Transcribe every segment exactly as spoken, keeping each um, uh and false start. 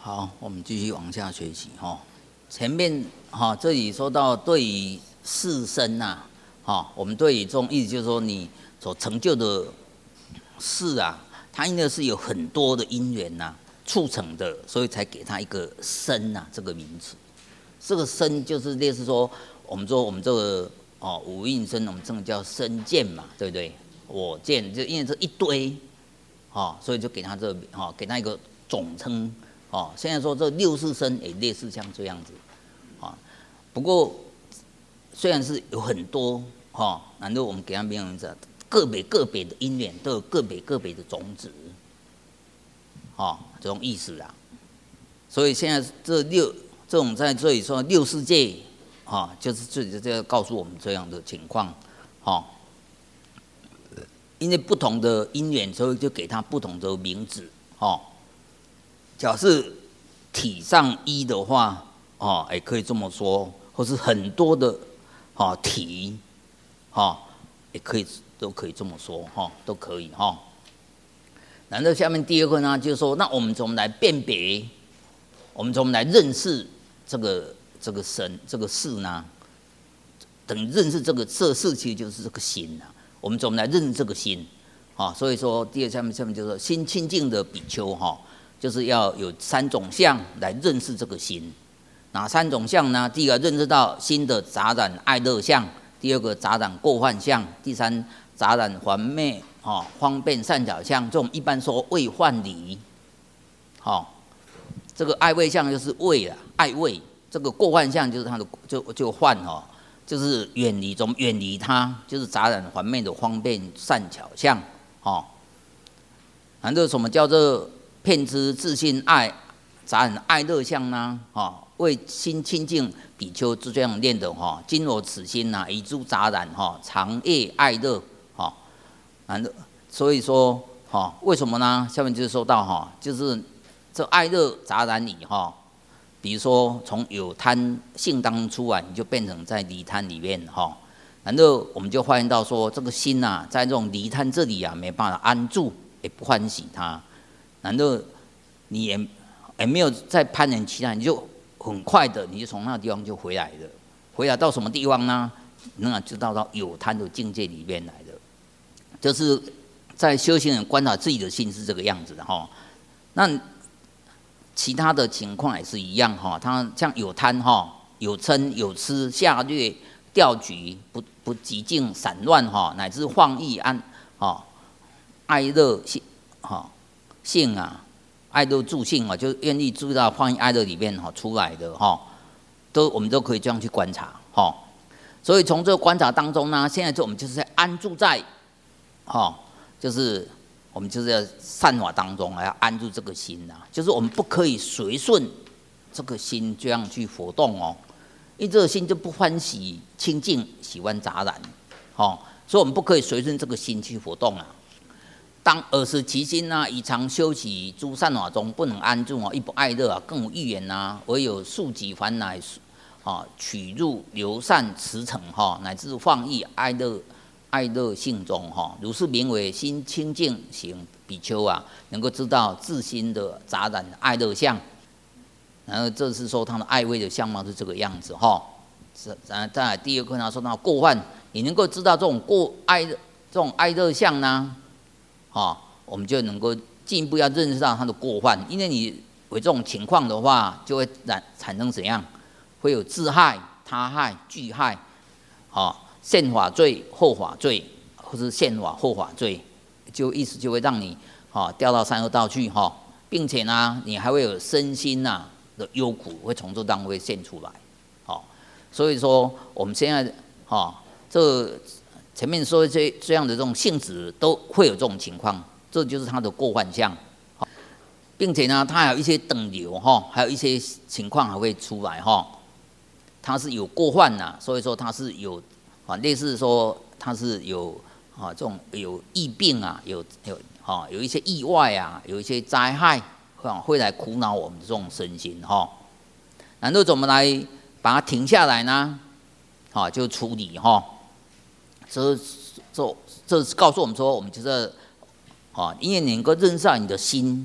好，我们继续往下学习哈。前面哈这里说到对于事身呐，哈，我们对于这种意思就是说你所成就的事啊，它应该是有很多的因缘呐促成的，所以才给它一个身呐这个名词。这个身就是类似说，我们说我们这个哦五蕴身，我们这个叫身见嘛，对不对？我见就因为这一堆，哦，所以就给它这哈、哦、给它一个总称。哦，现在说这六识身也类似像这样子，啊、哦，不过虽然是有很多哈、哦，难道我们给它名字个别个别的因缘都有个别个别的种子，哦，这种意思啦。所以现在这六这种在这里说六世界，哈、哦，就是这里就要告诉我们这样的情况，哈、哦，因为不同的因缘，所以就给它不同的名字，哈、哦。假设体上一的话，哦，也可以这么说，或是很多的，哦体，哦，也可以都可以这么说，哈、哦，都可以哈。然后下面第二个呢，就是说，那我们怎么来辨别？我们怎么来认识这个这个身这个事呢？等于认识这个这事，其实就是这个心啊。我们怎么来认识这个心？啊、哦，所以说第二下面下面就是说，心清净的比丘哈。哦就是要有三种相来认识这个心，哪三种相呢？第一个认识到心的杂染爱乐相，第二个杂染过患相，第三杂染环昧哦方便善巧相。这种一般说畏患离，好、哦，这个爱畏相就是畏啊，爱畏。这个过患相就是它的就就患哦，就是远离，怎么远离它？就是杂染环昧的方便善巧相，哦。然后什么叫做？骗之自信爱杂染爱乐相呢？哈，为心清净比丘就这样念的哈。今我此心呐、啊，以诸杂染哈，长夜爱乐哈。然后所以说哈，为什么呢？下面就说到哈，就是这爱乐杂染你哈。比如说从有贪性当中出来，你就变成在离贪里面哈。然后我们就发现到说，这个心呐、啊，在这种离贪这里啊，没办法安住，也不欢喜它。难道你也也没有再攀缘其他，你就很快的，你就从那个地方就回来了。回来到什么地方呢？那就到到有贪的境界里面来了。就是在修行人观察自己的心是这个样子的哈。那其他的情况也是一样哈。他像有贪哈，有嗔有痴下劣掉举不不极静散乱哈，乃至放逸安哈爱乐性哈。性啊，爱乐助性啊，就愿意住到放逸爱乐里面哈出来的哈，都我们都可以这样去观察哈。所以从这个观察当中呢，现在就我们就是在安住在哈，就是我们就是要善法当中来安住这个心呐、啊，就是我们不可以随顺这个心这样去活动哦，因为这个心就不欢喜清净，喜欢杂染，哦，所以我们不可以随顺这个心去活动啊。当尔时其心呐、啊，以常修习诸善法中不能安住啊，亦不爱乐啊，更无欲言呐，唯有速己烦乃啊，取入流散驰骋哈，乃至放逸爱乐爱乐性中哈，如是名为心清净行比丘啊，能够知道自心的杂染爱乐相。然后这是说他的爱畏的相貌是这个样子哈。然后再来第二个呢，说到过患，你能够知道这种过爱这种爱乐相呢？哦，我们就能够进一步要认识到它的过患，因为你有这种情况的话，就会产产生怎样？会有自害、他害、俱害，哦，现法罪、后法罪，或是现法后法罪，就意思就会让你哦掉到三恶道去哈、哦，并且呢，你还会有身心呐、啊、的忧苦会从这当中会现出来，哦，所以说我们现在哦这。前面说这这样的这种性质都会有这种情况，这就是它的过患相，并且呢，它还有一些等流哈，还有一些情况还会出来哈。它是有过患呐，所以说它是有啊，类似说它是有啊这种有疫病啊，有有啊有一些意外啊，有一些灾害啊会来苦恼我们的这种身心哈。然后怎么来把它停下来呢？啊，就处理哈。这这这是告诉我们说，我们就是啊，因为你能够认识到你的心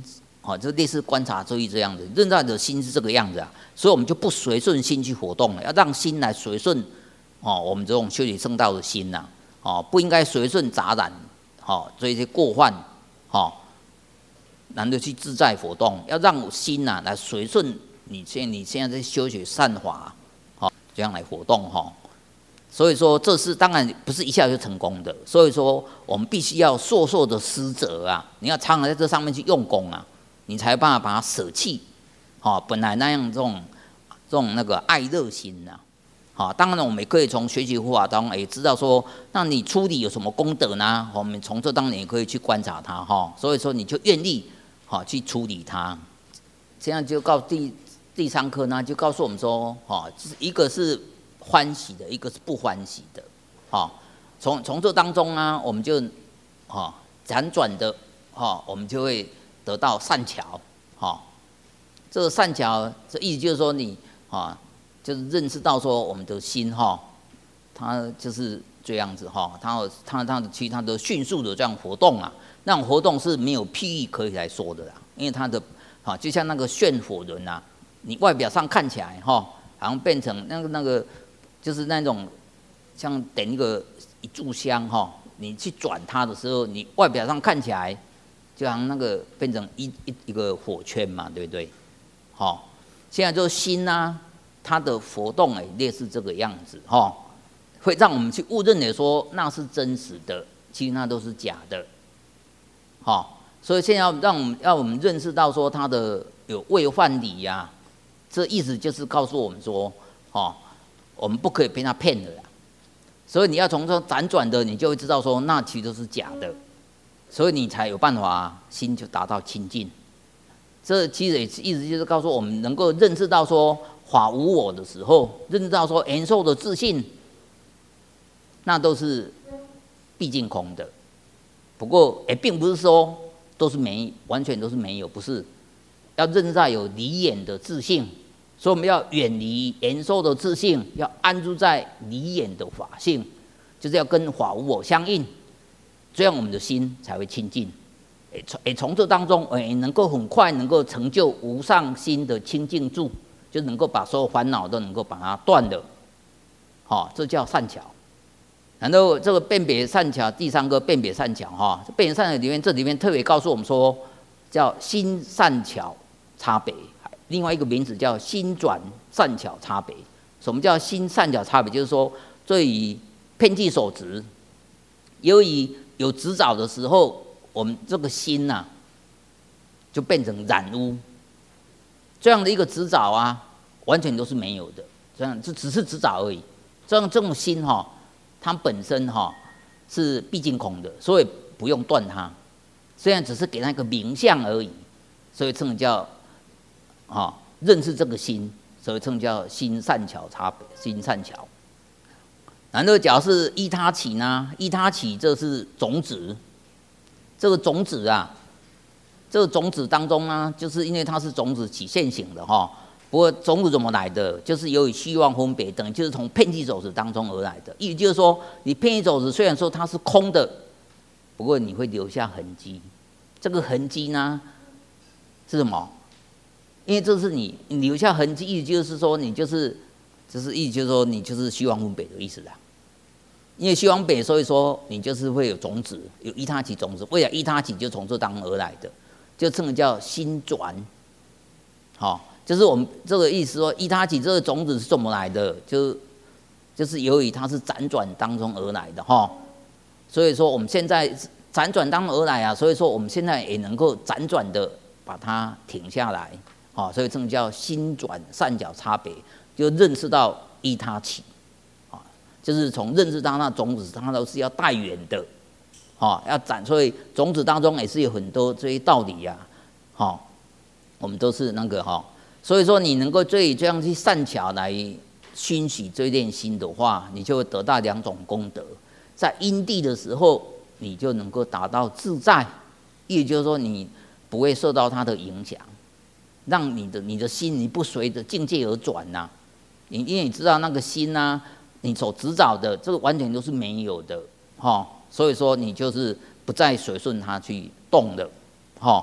好，就类似观察周易这样子，认到你的心是这个样子啊，所以我们就不随顺心去活动了，要让心来随顺哦，我们这种修习圣道的心呐、啊，哦，不应该随顺杂染，哦，这些过患，哦，难得去自在活动，要让心呐、啊、来随顺你现你现在在修学善法，哦，这样来活动哈、哦。所以说，这是当然不是一下就成功的，所以说我们必须要硕硕的思责啊，你要常常在这上面去用功啊。你才有办法把它舍弃，好，本来那样这种这种那个爱乐心呐、啊，好，当然我们也可以从学习护法当中也知道说，那你出离有什么功德呢？我们从这当中也可以去观察它哈，所以说你就愿意好去处理它。这样就告第第三课呢，就告诉我们说，哈，一个是欢喜的，一个是不欢喜的，好，从从这当中呢，我们就哈辗转的哈，我们就会得到善巧，哈，这个善巧，这意思就是说你啊，就是认识到说我们的心哈，它就是这样子哈，它它它的其实它的迅速的这样活动啊，那种活动是没有譬喻可以来说的啦，因为它的啊，就像那个炫火轮啊，你外表上看起来哈，好像变成那个那个，就是那种像点一个一炷香哈，你去转它的时候，你外表上看起来。就好像那个变成一一一个火圈嘛，对不对？好、哦，现在就是心呐、啊，它的活动哎，类似这个样子哈、哦，会让我们去误认为说那是真实的，其实那都是假的。好、哦，所以现在要让我们要我们认识到说它的有未犯理呀、啊，这意思就是告诉我们说，哦，我们不可以被他骗了啦。所以你要从这辗转的，你就会知道说那其实都是假的。所以你才有办法，心就达到清净。这其实也意思就是告诉我们，能够认识到说法无我的时候，认识到说延寿的自信，那都是毕竟空的。不过也并不是说都是没，完全都是没有，不是。要认识到有离眼的自信，所以我们要远离延寿的自信，要安住在离眼的法性，就是要跟法无我相应。这样我们的心才会清净，诶，从这当中，诶，能够很快能够成就无上心的清净住，就能够把所有烦恼都能够把它断了，好、哦，这叫善巧。然后这个辨别善巧，第三个辨别善巧，哈、哦，辨别善巧里面，这里面特别告诉我们说，叫心善巧差别，另外一个名字叫心转善巧差别。什么叫心善巧差别？就是说，对于遍计所执，由于有执照的时候，我们这个心呐、啊，就变成染污。这样的一个执照啊，完全都是没有的。这样这只是执照而已。这样这种心哈、哦，它本身哈、哦、是毕竟空的，所以不用断它。虽然只是给它一个名相而已，所以称叫啊、哦、认识这个心，所以称叫心善巧差别，心善巧。然后假如是依他起呢？依他起，这是种子。这个种子啊，这个种子当中呢，就是因为它是种子起现行的哈。不过种子怎么来的？就是由于虚妄分别等，就是从遍计种子当中而来的。意思就是说，你遍计种子虽然说它是空的，不过你会留下痕迹。这个痕迹呢是什么？因为这是你你留下痕迹，意思就是说你就是。就是意思就是说，你就是虚妄分别的意思啦。因为虚妄分别，所以说你就是会有种子，有依他起种子。为了依他起，就从这当中而来的，就称为叫心转。好、哦，就是我们这个意思说，依他起这个种子是怎么来的？就就是由于它是辗转当中而来的哈、哦。所以说我们现在辗转当中而来啊，所以说我们现在也能够辗转的把它停下来。好、哦，所以这个叫心转善巧差别。就认识到依他起，啊，就是从认识到那种子，它都是要带缘的，啊，要展。所以种子当中也是有很多这些道理呀、啊，哈，我们都是那个哈。所以说你能够对这样去善巧来熏习这练心的话，你就会得到两种功德。在因地的时候，你就能够达到自在，也就是说你不会受到它的影响，让你的你的心你不随着境界而转呐、啊。你因为你知道那个心啊，你所执照的这个完全都是没有的，哈、哦，所以说你就是不再随顺它去动的，哈、哦，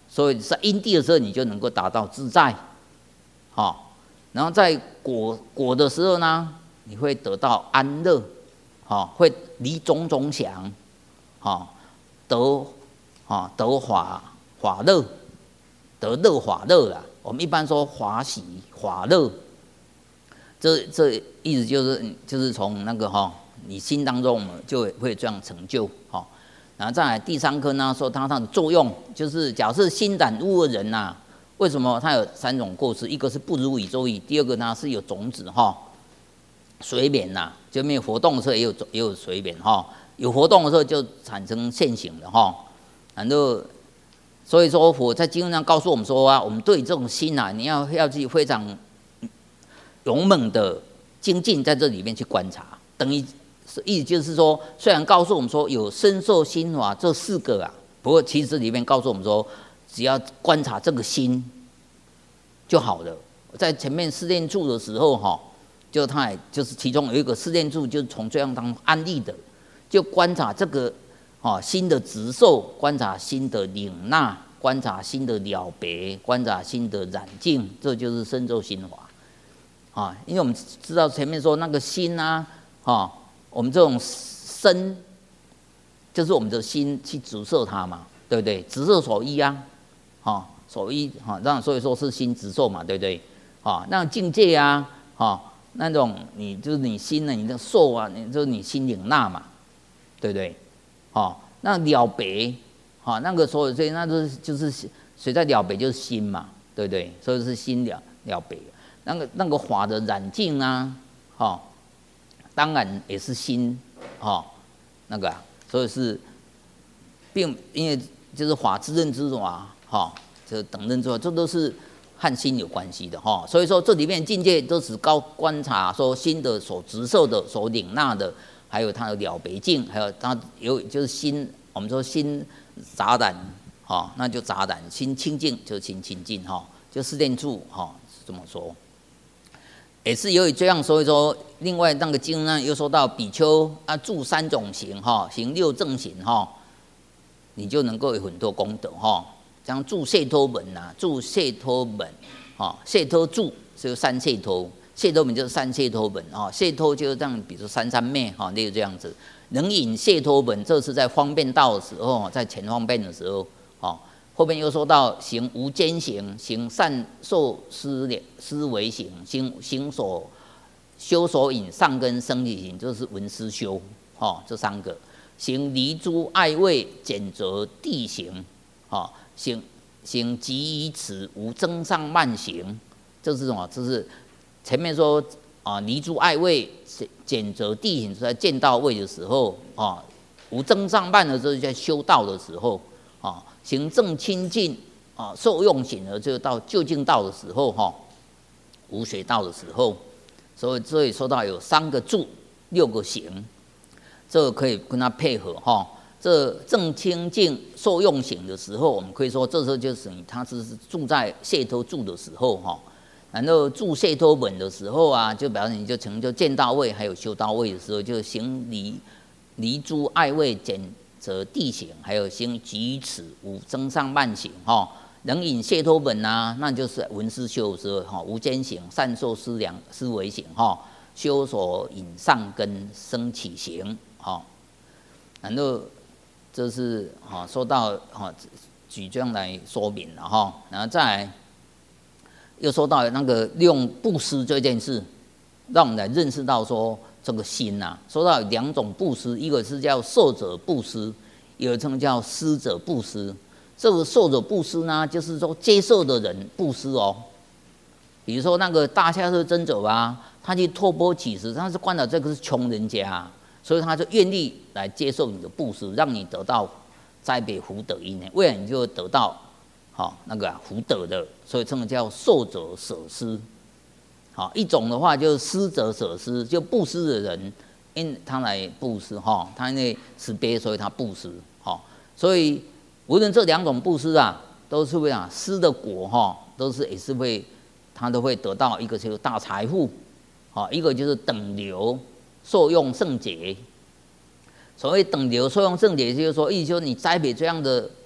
所以在因地的时候，你就能够达到自在，好，然后在果果的时候呢，你会得到安乐，好，会离种种想，好，得啊得法法乐，得乐法乐啦。我们一般说法喜法乐，这这意思就是就是从那个哈，你心当中就会这样成就哈。然后再来第三颗呢，说它它的作用就是，假设心染污的人呐、啊，为什么它有三种过失？一个是不如宇宙意，第二个呢是有种子哈，随眠呐，就没有活动的时候也有也有随眠哈，有活动的时候就产生现行的哈。然后所以说佛在经上告诉我们说啊，我们对这种心啊，你要要去非常勇猛的精进在这里面去观察，等于。意思就是说，虽然告诉我们说有身受心法这四个啊，不过其实里面告诉我们说，只要观察这个心就好了。在前面试炼处的时候，哈，就他也就是其中有一个试炼处，就是从这样当中安利的，就观察这个啊心的直受，观察心的领纳，观察心的了别，观察心的染净，这就是身受心法啊。因为我们知道前面说那个心啊，啊。我们这种身，就是我们的心去直受它嘛，对不对？直受所依啊，哈，所依哈，那所以说是心直受嘛，对不对？啊，那境界啊，哈，那种你就是你心呢，你的受啊，你就是你心领纳嘛，对不对？啊，那了别，哈，那个所有这那都是就是谁在了别就是心嘛，对不对？所以是心了了别，那个那个法的染净啊，哈。当然也是心，哦，那个、啊，所以是，并因为就是法之认知法，哈、哦，这等认知法，这都是和心有关系的哈、哦。所以说这里面境界都是高观察，说心的所直受的、所领纳的，还有它的了别境，还有它有就是心，我们说心杂染，哈、哦，那就杂染；心清净就心清净，哈、哦，就四念处，哈、哦，是这么说。也是由于这样，所以说，另外那个经呢又说到比丘啊，住三种行哈，行六正行哈，你就能够有很多功德哈。像住解脱门呐，住解脱门，哈，解脱住就是三解脱，解脱门就是三解脱门啊，解脱就是这样，比如说三三昧哈，例如这样子。能引解脱门，这是在方便道的时候，在前方便的时候，哦。后面又说到行无间行，行善受思思维行，行行所修所引上根生理行，这是闻思修，哦，这三个行离诸爱味简则地行，哦，行行即以此无增上慢行，这是什么？这是前面说啊，离诸爱味简则地行是在见道位的时候啊，无增上慢的时候在修道的时候啊。行正清净啊，受用行而就到究竟道的时候哈，无学道的时候，所以这里说到有三个住，六个行，这个可以跟它配合哈。这正清净受用行的时候，我们可以说这时候就是你他是住在解脱住的时候哈。然后住解脱门的时候啊，就表示你就成就见道位，还有修道位的时候，就行离离诸爱味简。则地行，还有行举此无增上慢行哈，能引解脱门呐，那就是闻思修的时候哈，无间行善受思量思维行哈，修所引上根生起行哈，然后这是哈说到哈举这样来说明了哈，然后再来又说到那个用布施这件事，让我们来认识到说。这个心呐、啊，说到有两种布施，一个是叫受者布施，有一种叫施者布施。这个受者布施呢，就是说接受的人布施哦。比如说那个大迦叶尊者啊，他去托钵乞食，他是观到这个是穷人家、啊，所以他就愿意来接受你的布施，让你得到栽培福德因呢，未来你就得到好、哦、那个、啊、福德的，所以称为叫受者舍施。好，一种的话就是施者舍施，就布施的人，因他来布施哈，他因为慈悲，所以他布施哈。所以无论这两种布施啊，都是会啊施的果哈，都是也是会，他都会得到一个就是大财富，好，一个就是等流受用圣洁。所谓等流受用圣洁，就是说，意思说你栽培这样的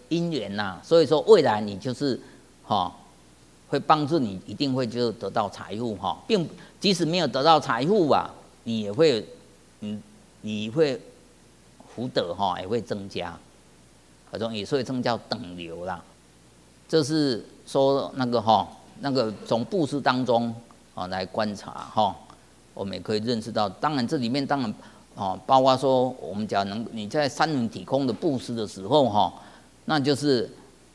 因缘呐、啊，所以说未来你就是哈、哦，会帮助你，一定会就得到财富哈、哦，并即使没有得到财富啊，你也会，嗯，你会福德哈、哦、也会增加，这种也所以称叫等流啦。这是说那个哈、哦，那个从布施当中啊、哦、来观察哈、哦，我们也可以认识到，当然这里面当然。哦，包括说我们讲能你在三轮体空的布施的时候哈，那就是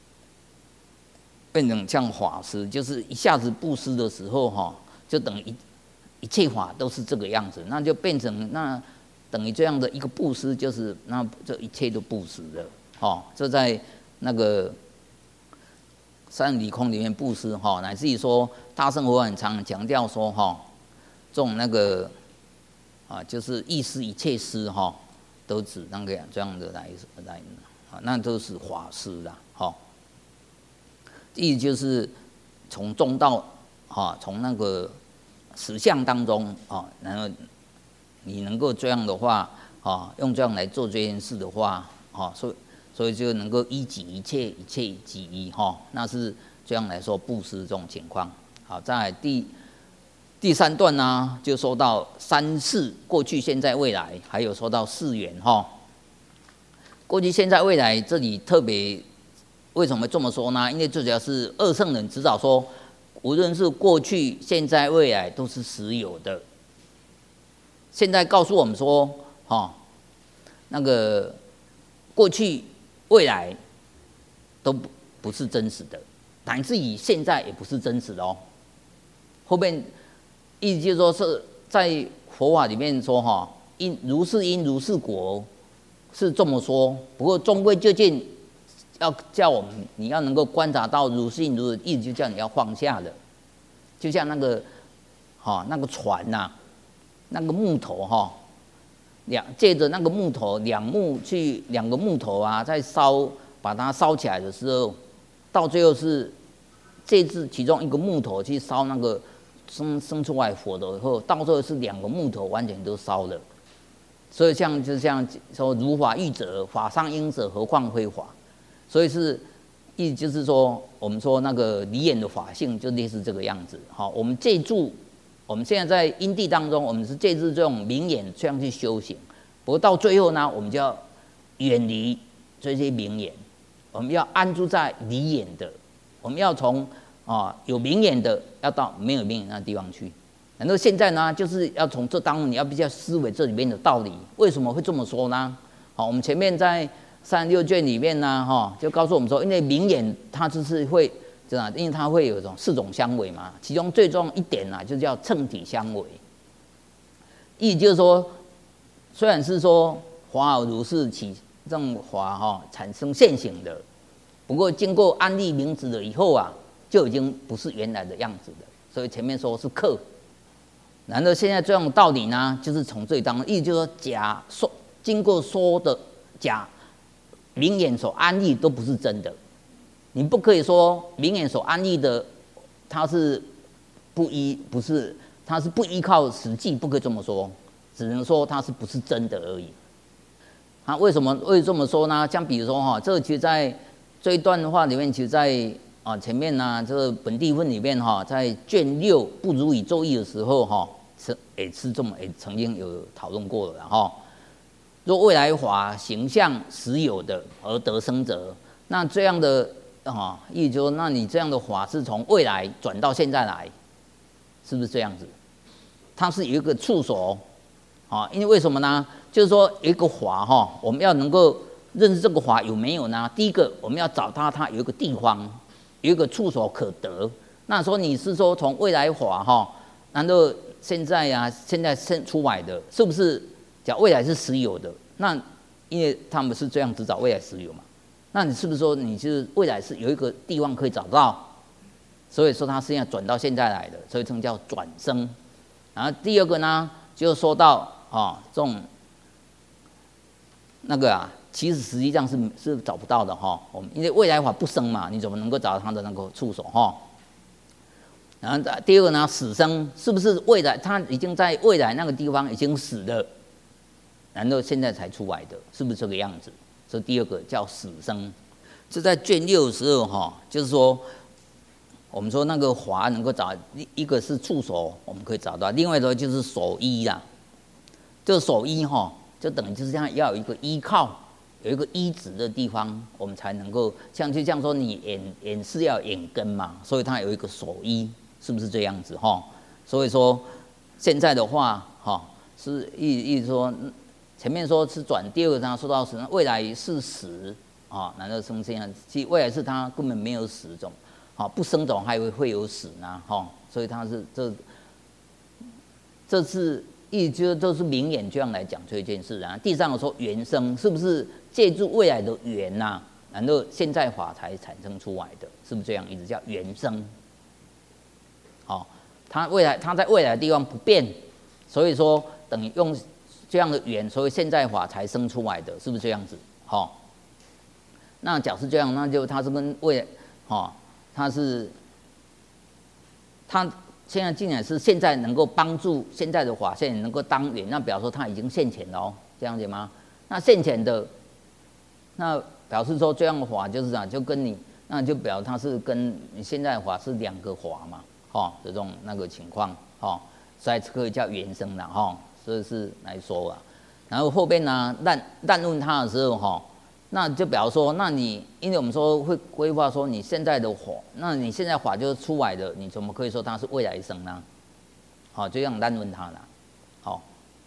变成像法师，就是一下子布施的时候哈，就等于一一切法都是这个样子，那就变成那等于这样的一个布施，就是那这一切都布施了。哦，这在那个三轮体空里面布施哈，乃至于说大乘佛法很常强调说哈，这种那个。啊，就是意思一切施哈，都指那个这样的来来啊，那都是法施啦，哈。意思就是从中道哈，从那个实相当中啊，然后你能够这样的话啊，用这样来做这件事的话啊，所以所以就能够一己一切，一切己一哈，那是这样来说布施这种情况。好，在第。第三段呢，就说到三世，过去、现在、未来，还有说到四缘哈。过去、现在、未来，这里特别为什么这么说呢？因为最主要是二圣人指导说，无论是过去、现在、未来，都是实有的。现在告诉我们说，哈，那个过去、未来都不不是真实的，乃至于现在也不是真实的哦。后面。意思就是说是在佛法里面说哈，因如是因如是果是这么说，不过终归究竟要叫我们你要能够观察到如是因如是，意思就叫你要放下的，就像那个哈那个船呐、啊，那个木头哈，两借着那个木头两木去两个木头啊，在烧把它烧起来的时候，到最后是借助其中一个木头去烧那个。生生出来火的以后，到最后是两个木头完全都烧了，所以像就像说如法欲者，法上应者，何况非法？所以是意思就是说，我们说那个离眼的法性就类似这个样子。好，我们借助我们现在在因地当中，我们是借助这种明眼这样去修行，不过到最后呢，我们就要远离这些明眼，我们要安住在离眼的，我们要从。啊，有明眼的要到没有明眼那地方去，然后现在呢，就是要从这当中你要比较思维这里面的道理，为什么会这么说呢？好，我们前面在三十六卷里面呢，哈，就告诉我们说，因为明眼它就是会这样，因为它会有一种四种相违嘛，其中最重要一点呢，就叫乘体相违，意思就是说，虽然是说法尔如是起正法哈产生现行的，不过经过安立名字了以后啊。就已经不是原来的样子了，所以前面说是客，然后现在这种道理呢，就是从这里当中，意思就是说假说经过说的假明眼所安立都不是真的，你不可以说明眼所安立的它是不依不是它是不依靠实际，不可以这么说，只能说它是不是真的而已。啊，为什么会这么说呢？像比如说哈，这个其实在这一段的话里面，其实在。啊，前面呢，这个本地分里面哈，在卷六不如以周易的时候哈，是也是这么也曾经有讨论过了哈。若未来法形象实有的而得生者，那这样的啊，意思说，那你这样的法是从未来转到现在来，是不是这样子？它是有一个处所啊，因为为什么呢？就是说有一个法哈，我们要能够认识这个法有没有呢？第一个，我们要找它，它有一个地方。有一个处所可得，那说你是说从未来法哈，难道现在呀、啊，现在生出来的，是不是讲未来是实有的？那因为他们是这样子找未来实有嘛，那你是不是说你是未来是有一个地方可以找到？所以说它是要转到现在来的，所以称叫转生。然后第二个呢，就说到啊这种那个啊。其实实际上是是找不到的哈，我们因为未来法不生嘛，你怎么能够找到它的那个处所哈？然后第二个呢，死生是不是未来它已经在未来那个地方已经死了，然后现在才出来的，是不是这个样子？这第二个叫死生。 这在卷六的时候哈，就是说，我们说那个法能够找，一个是触手，我们可以找到；另外一个就是手依啦。这个手依哈，就等于就是这样，要有一个依靠，有一个依止的地方，我们才能够像就像说你眼眼是要眼根嘛，所以它有一个手依，是不是这样子哈？所以说现在的话哈，是意意思说前面说是转第二个章说到死，未来是死。啊，难道生这样？其实未来是它根本没有死种，啊，不生种还会会有死呢，哈、哦，所以它是这，这是一就都是明眼这样来讲这件事啊。第三个说缘生，是不是借助未来的缘呐、啊？难道现在法才产生出来的？是不是这样？一直叫缘生。好、哦，它未来它在未来的地方不变，所以说等于用这样的缘，所以现在法才生出来的，是不是这样子？好、哦。那假设这样，那就它是跟未，哦，它是，它现在竟然是现在能够帮助现在的法，现在能够当缘，那表示说它已经现前了哦，这样子吗？那现前的，那表示说这样的法就是啊，就跟你，那就表示它是跟你现在的法是两个法嘛，哦，这种那个情况，哦，所以可以叫缘生了，哈、哦，这是来说啊。然后后边呢，烂烂问他的时候，哈、哦。那就比方说，那你因为我们说会规划说你现在的法，那你现在法就是出来的，你怎么可以说它是未来生呢？好，就这样烂问他了。好，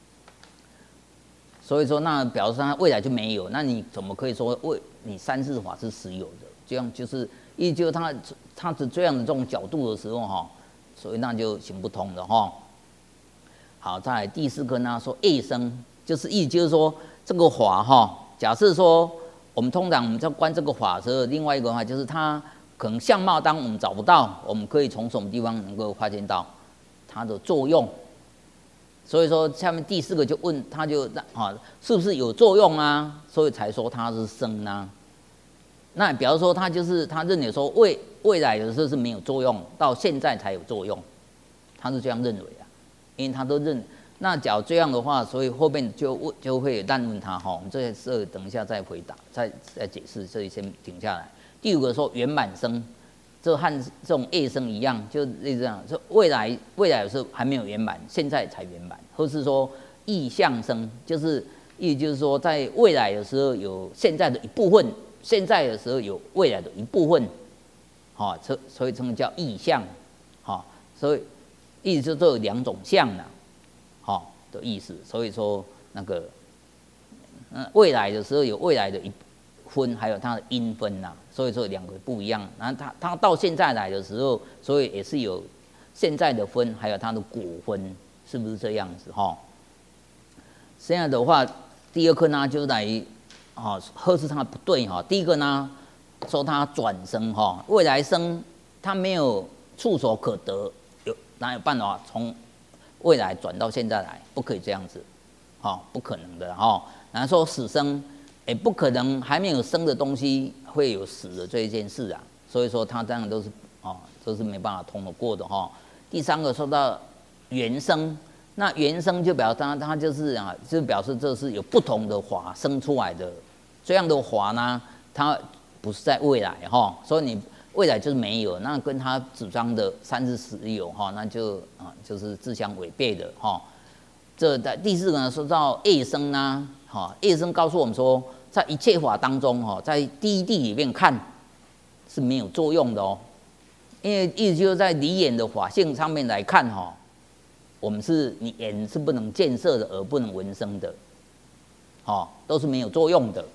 所以说那表示它未来就没有，那你怎么可以说未你三世法是实有的？这样就是依旧他他是这样的这种角度的时候哈，所以那就行不通的哈。好，再来第四个呢，说业生，就是意就是说这个法哈，假设说。我们通常我们在观这个法的时候，另外一个话就是它可能相貌当我们找不到，我们可以从什么地方能够发现到它的作用？所以说下面第四个就问，他就啊是不是有作用啊？所以才说它是生啊。那比方说他就是他认为说未未来的时候是没有作用，到现在才有作用，他是这样认为啊，因为他都认。那假如这样的话，所以后面就问就会烂问他哈，我们这事等一下再回答，再再解释，这里先停下来。第五个说圆满生，这和这种业生一样，就类似这样，说未来未来有时候还没有圆满，现在才圆满，或是说意象生，就是意就是说在未来的时候有现在的一部分，现在的时候有未来的一部分，好，所所以称叫意象，好，所以意思就都有两种象啦。好、哦、的意思，所以说那个，嗯，未来的时候有未来的一分，还有它的因分呐、啊，所以说两个不一样。然后它它到现在来的时候，所以也是有现在的分，还有它的果分，是不是这样子哈、哦？现在的话，第二课呢就来啊，呵斥它不对哈、哦。第一个呢说它转生哈、哦，未来生它没有触手可得，有哪有办法从？未来转到现在来，不可以这样子，哦，不可能的哈、哦。然后说死生，也不可能还没有生的东西会有死的这一件事啊，所以说他这样都是哦，都是没办法通得过的哈、哦。第三个说到缘生，那缘生就表示它它就是啊，就表示这是有不同的法生出来的，这样的法呢，它不是在未来哈、哦，所以你。未来就是没有，那跟他主张的三世实有哈，那就啊就是自相违背的哈。这在第四个呢说到业生呢，哈，业生告诉我们说，在一切法当中哈，在第一地里面看是没有作用的哦，因为意思就是在离眼的法性上面来看哈，我们是你眼是不能见色的，而不能闻声的，哈，都是没有作用的，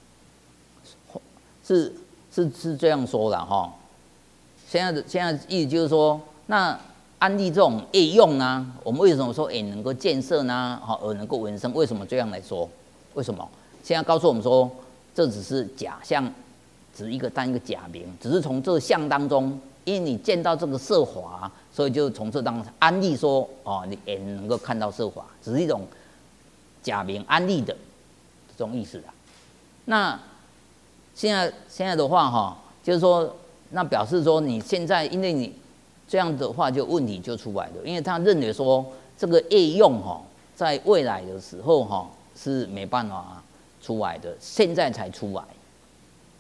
是。是是这样说的哈，现在的现在意思就是说，那安利这种业用呢，我们为什么说眼能够见色呢？好，耳能够闻声，为什么这样来说？为什么？现在告诉我们说，这只是假象，只一个单一个假名，只是从这个相当中，因为你见到这个色华，所以就从这当中安利说，哦，你眼能够看到色华，只是一种假名安利的这种意思啊。那现在现在的话哈，就是说，那表示说你现在因为你这样的话，就问题就出来了，因为他认为说这个业用哈，在未来的时候哈是没办法出来的，现在才出来。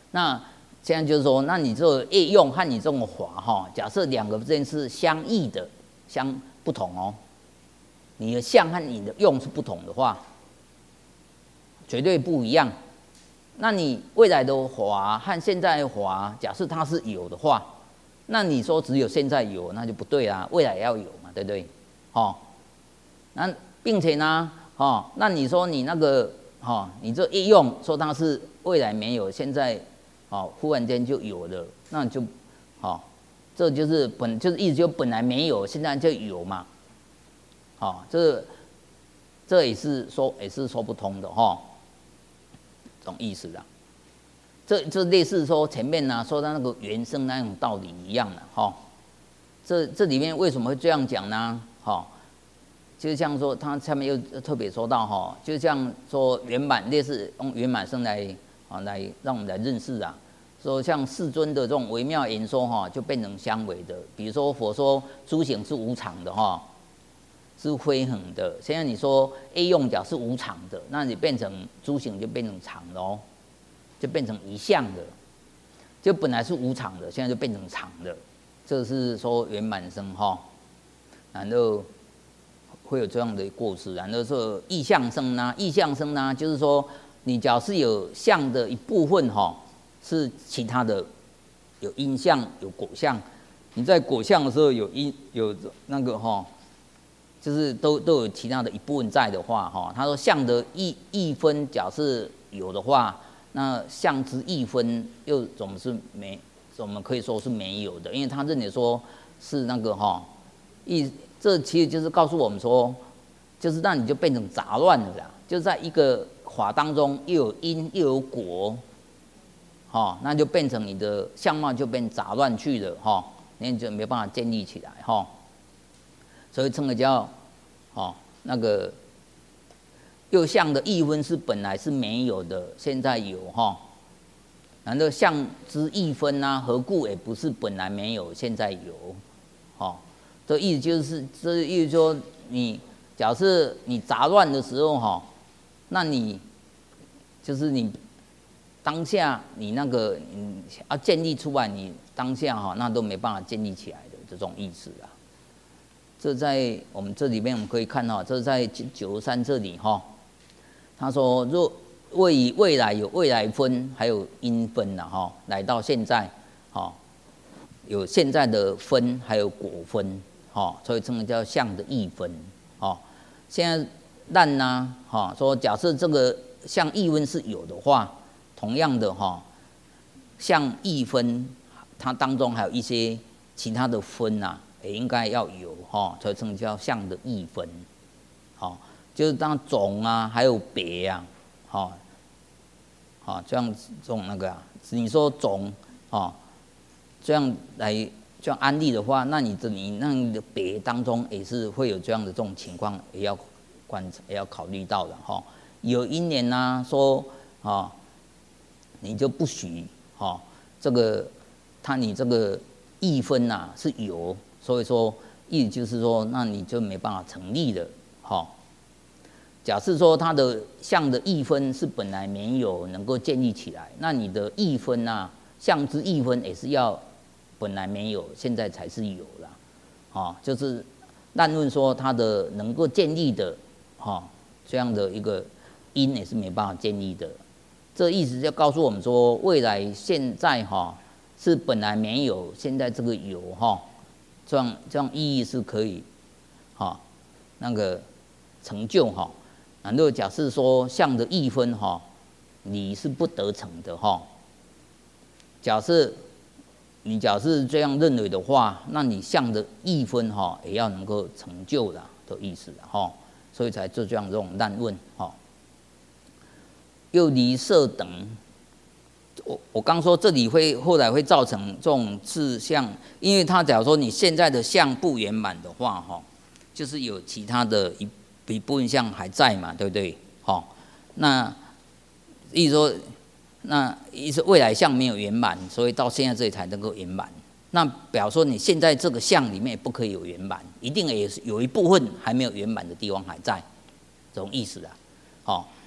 那现在就是说，那你这个业用和你这种法哈，假设两个之间是相异的，相不同哦，你的相和你的用是不同的话，绝对不一样。那你未来的法和现在的法，假设它是有的话，那你说只有现在有，那就不对啦，未来也要有嘛，对不对？哦，那并且呢，哦，那你说你那个，哦，你这业用说它是未来没有，现在，哦，忽然间就有了，那就，哦，这就是本就是意思就本来没有，现在就有嘛，哦，这这也是说也是说不通的哈。哦，这种意思啦，这这类似说前面呢、啊、说的那个原生那种道理一样的哈、哦。这这里面为什么会这样讲呢？哈、哦，就像说他下面又特别说到哈、哦，就像说圆满类似用圆满生来啊来让我们来认识啊，说像世尊的这种微妙言说哈、哦，就变成相违的。比如说佛说诸行是无常的哈。哦，是灰恒的，现在你说 A 用角是无常的，那你变成诸行就变成常了哦，就变成一相的，就本来是无常的，现在就变成常的，这是说圆满生哈，然后会有这样的过失，然后说意象生呢，意象生呢，就是说你假如是有相的一部分哈，是其他的，有因相有果相，你在果相的时候有因有那个哈。就是都都有其他的一部分在的话，哈，他说相的一一分，假设有的话，那相之一分又怎么是没？我们可以说是没有的，因为他认为说是那个哈，一这其实就是告诉我们说，就是那你就变成杂乱了啦，就在一个法当中又有因又有果，哈，那就变成你的相貌就变杂乱去了哈，你就没办法建立起来哈。所以称为叫，哦，那个右相的异分是本来是没有的，现在有哈。然后相之异分啊，何故也不是本来没有，现在有，哦，这意思就是，这意思说你假设你杂乱的时候哈，那你就是你当下你那个你要建立出来，你当下哈那都没办法建立起来的这种意思啊。这在我们这里面我们可以看到，这在九十三这里哈，他说若为以未来有未来分，还有因分呐哈，来到现在，哈，有现在的分，还有果分，哈，所以称为叫相的异分，哈。现在烂呢，哈，说假设这个相异分是有的话，同样的哈，相异分它当中还有一些其他的分呐、啊。也应该要有哈，所以称叫相的异分，好，就是当种啊，还有别啊，好，好这样这种那个啊，你说种啊，这样来这样安利的话，那你的你那你的别当中也是会有这样的这种情况，也要观察，也要考虑到的哈。有一年呢、啊，说啊，你就不许哈，这个他你这个异分呐、啊、是有。所以说，意思就是说，那你就没办法成立了，哈。假设说它的相的异分是本来没有能够建立起来，那你的异分啊，相之异分也是要本来没有，现在才是有了，啊，就是烂论说它的能够建立的，哈，这样的一个因也是没办法建立的。这意思就告诉我们说，未来现在哈是本来没有，现在这个有哈。这样这样意义是可以，哈，那个成就哈。然后假设说相的异分哈，你是不得成的哈。假设你假设这样认为的话，那你相的异分哈也要能够成就的的意思哈。所以才做这样这种烂论哈。又离色等。我我刚说这里会后来会造成这种自相，因为他假如说你现在的相不圆满的话，哈，就是有其他的一一部分相还在嘛，对不对？哈，那意思说，那意思未来相没有圆满，所以到现在这里才能够圆满。那表示说你现在这个相里面不可以有圆满，一定也是有一部分还没有圆满的地方还在，这种意思啊。好，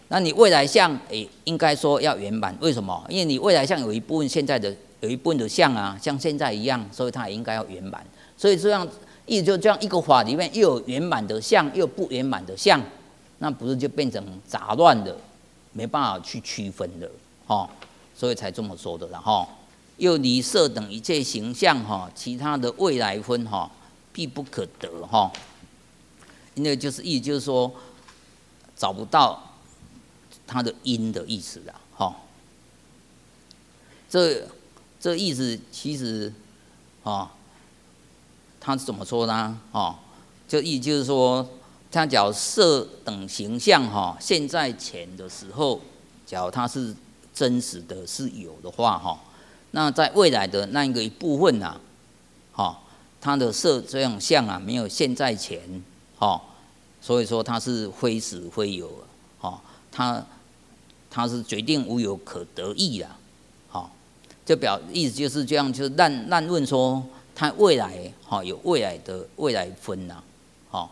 那你未来相也应该说要圆满，为什么？因为你未来相有一部分现在的有一部分的相啊，像现在一样，所以它也应该要圆满。所以这样意思就这样一个法里面又有圆满的相，又有不圆满的相，那不是就变成杂乱的，没办法去区分的，哦，所以才这么说的啦，哈。又离色等一切形象，哈，其他的未来分，哈，必不可得，哈。因为就是意思就是说，找不到它的因的意思啦，哈。这这意思其实，啊，他怎么说呢？哦，就意思就是说，他假如色等形象，哈，现在前的时候，假如它是真实的是有的话，哈，那在未来的那一个一部分呐，哈，它的色这样相啊，没有现在前，哈，所以说它是非实非有，哈，它它是决定无有可得意啦，好，就表意思就是这样，就是烂烂论说它未来，哈，有未来的未来分呐，好，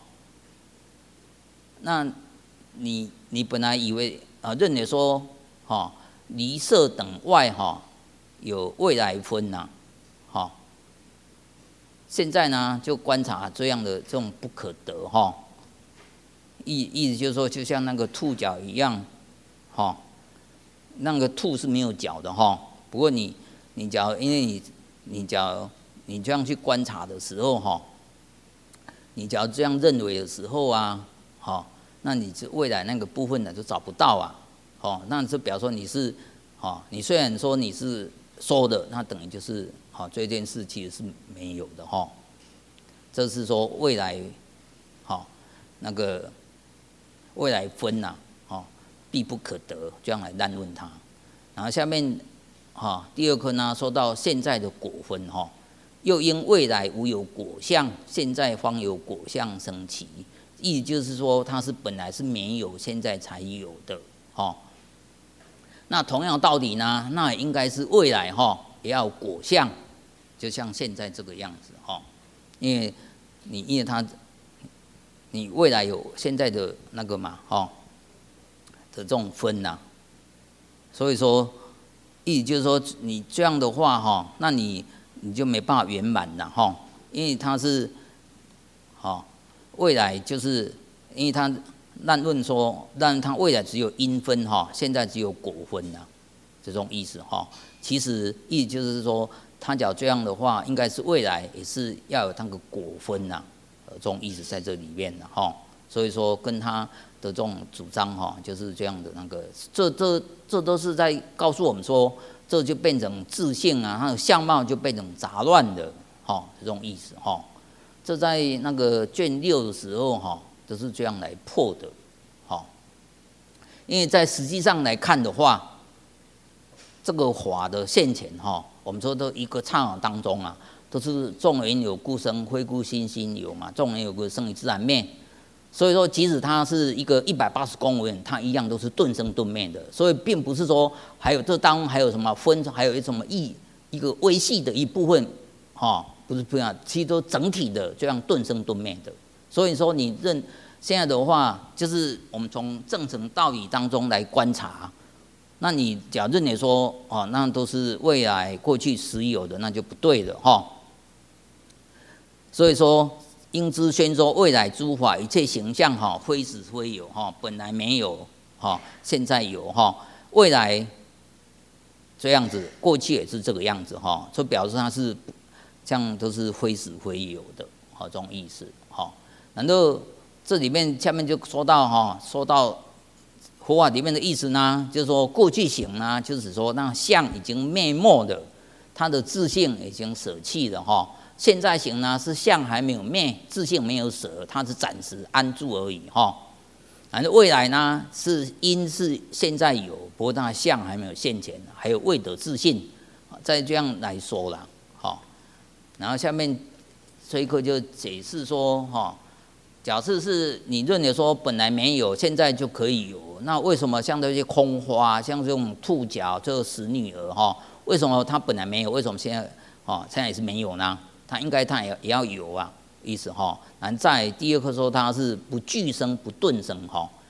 那你你本来以为啊认为说，哈，离色等外，哈，有未来分呐，好，现在呢就观察这样的这种不可得，哈，意意思就是说，就像那个兔角一样，哈。那个兔是没有脚的哈，不过你你假如因为你你假如你这样去观察的时候哈，你假如这样认为的时候啊，好，那你这未来那个部分呢就找不到啊，好，那就表示说你是，好，你虽然说你是说的，那等于就是好这件事其实是没有的哈，这是说未来，好那个未来分呐、啊。必不可得，这样来烂论它。然后下面，哈，第二课呢，说到现在的果分，哈，又因未来无有果相，现在方有果相生起，意思就是说，它是本来是没有，现在才有的，哈。那同样道理呢，那应该是未来，哈，也要果相，就像现在这个样子，哈，因为你因为它，你未来有现在的那个嘛，哈。的这种分呐、啊，所以说，意思就是说，你这样的话哈，那你你就没办法圆满了哈，因为它是，好，未来就是因为它烂论说，但它未来只有因分哈，现在只有果分呐、啊，这种意思哈。其实意思就是说，它假如这样的话，应该是未来也是要有那个果分呐、啊，这种意思在这里面的哈。所以说跟他的这种主张哈，就是这样的那个，这这这都是在告诉我们说，这就变成自性啊，它的相貌就变成杂乱的，哈，这种意思哈。这在那个卷六的时候哈，都是这样来破的，哈。因为在实际上来看的话，这个法的现前哈，我们说都一个刹那当中啊，都是众缘有故生，非故心心有嘛，众缘有故生于自然灭。所以说，即使它是一个一百八十公分，它一样都是顿生顿灭的。所以，并不是说还有这当中还有什么分，还有一什么异一个微细的一部分，哈、哦，不是不一样，其实都整体的这样顿生顿灭的。所以说，你认现在的话，就是我们从正程道理当中来观察，那你假认为说，哦，那都是未来过去实有的，那就不对了，哈、哦。所以说。应知宣说未来诸法一切形象哈，非实非有哈，本来没有哈，现在有哈，未来这样子，过去也是这个样子哈，就表示它是这样都是非实非有的哈，这种意思哈。然后这里面下面就说到哈，说到佛法里面的意思呢，就是说过去形呢，就是说那相已经灭没的，它的自性已经舍弃了哈。现在行呢是相还没有灭，自性没有舍，它是暂时安住而已哈。反正未来呢是因是现在有，不过它相还没有现前，还有未得自性，再这样来说啦，好。然后下面这一课就解释说哈，假设是你认为说本来没有，现在就可以有，那为什么像这些空花，像这种兔角，这个使女儿哈，为什么它本来没有，为什么现在哦现在也是没有呢？它应该它也也要有啊，意思哈。然后在第二课说它是不具生不顿生哈，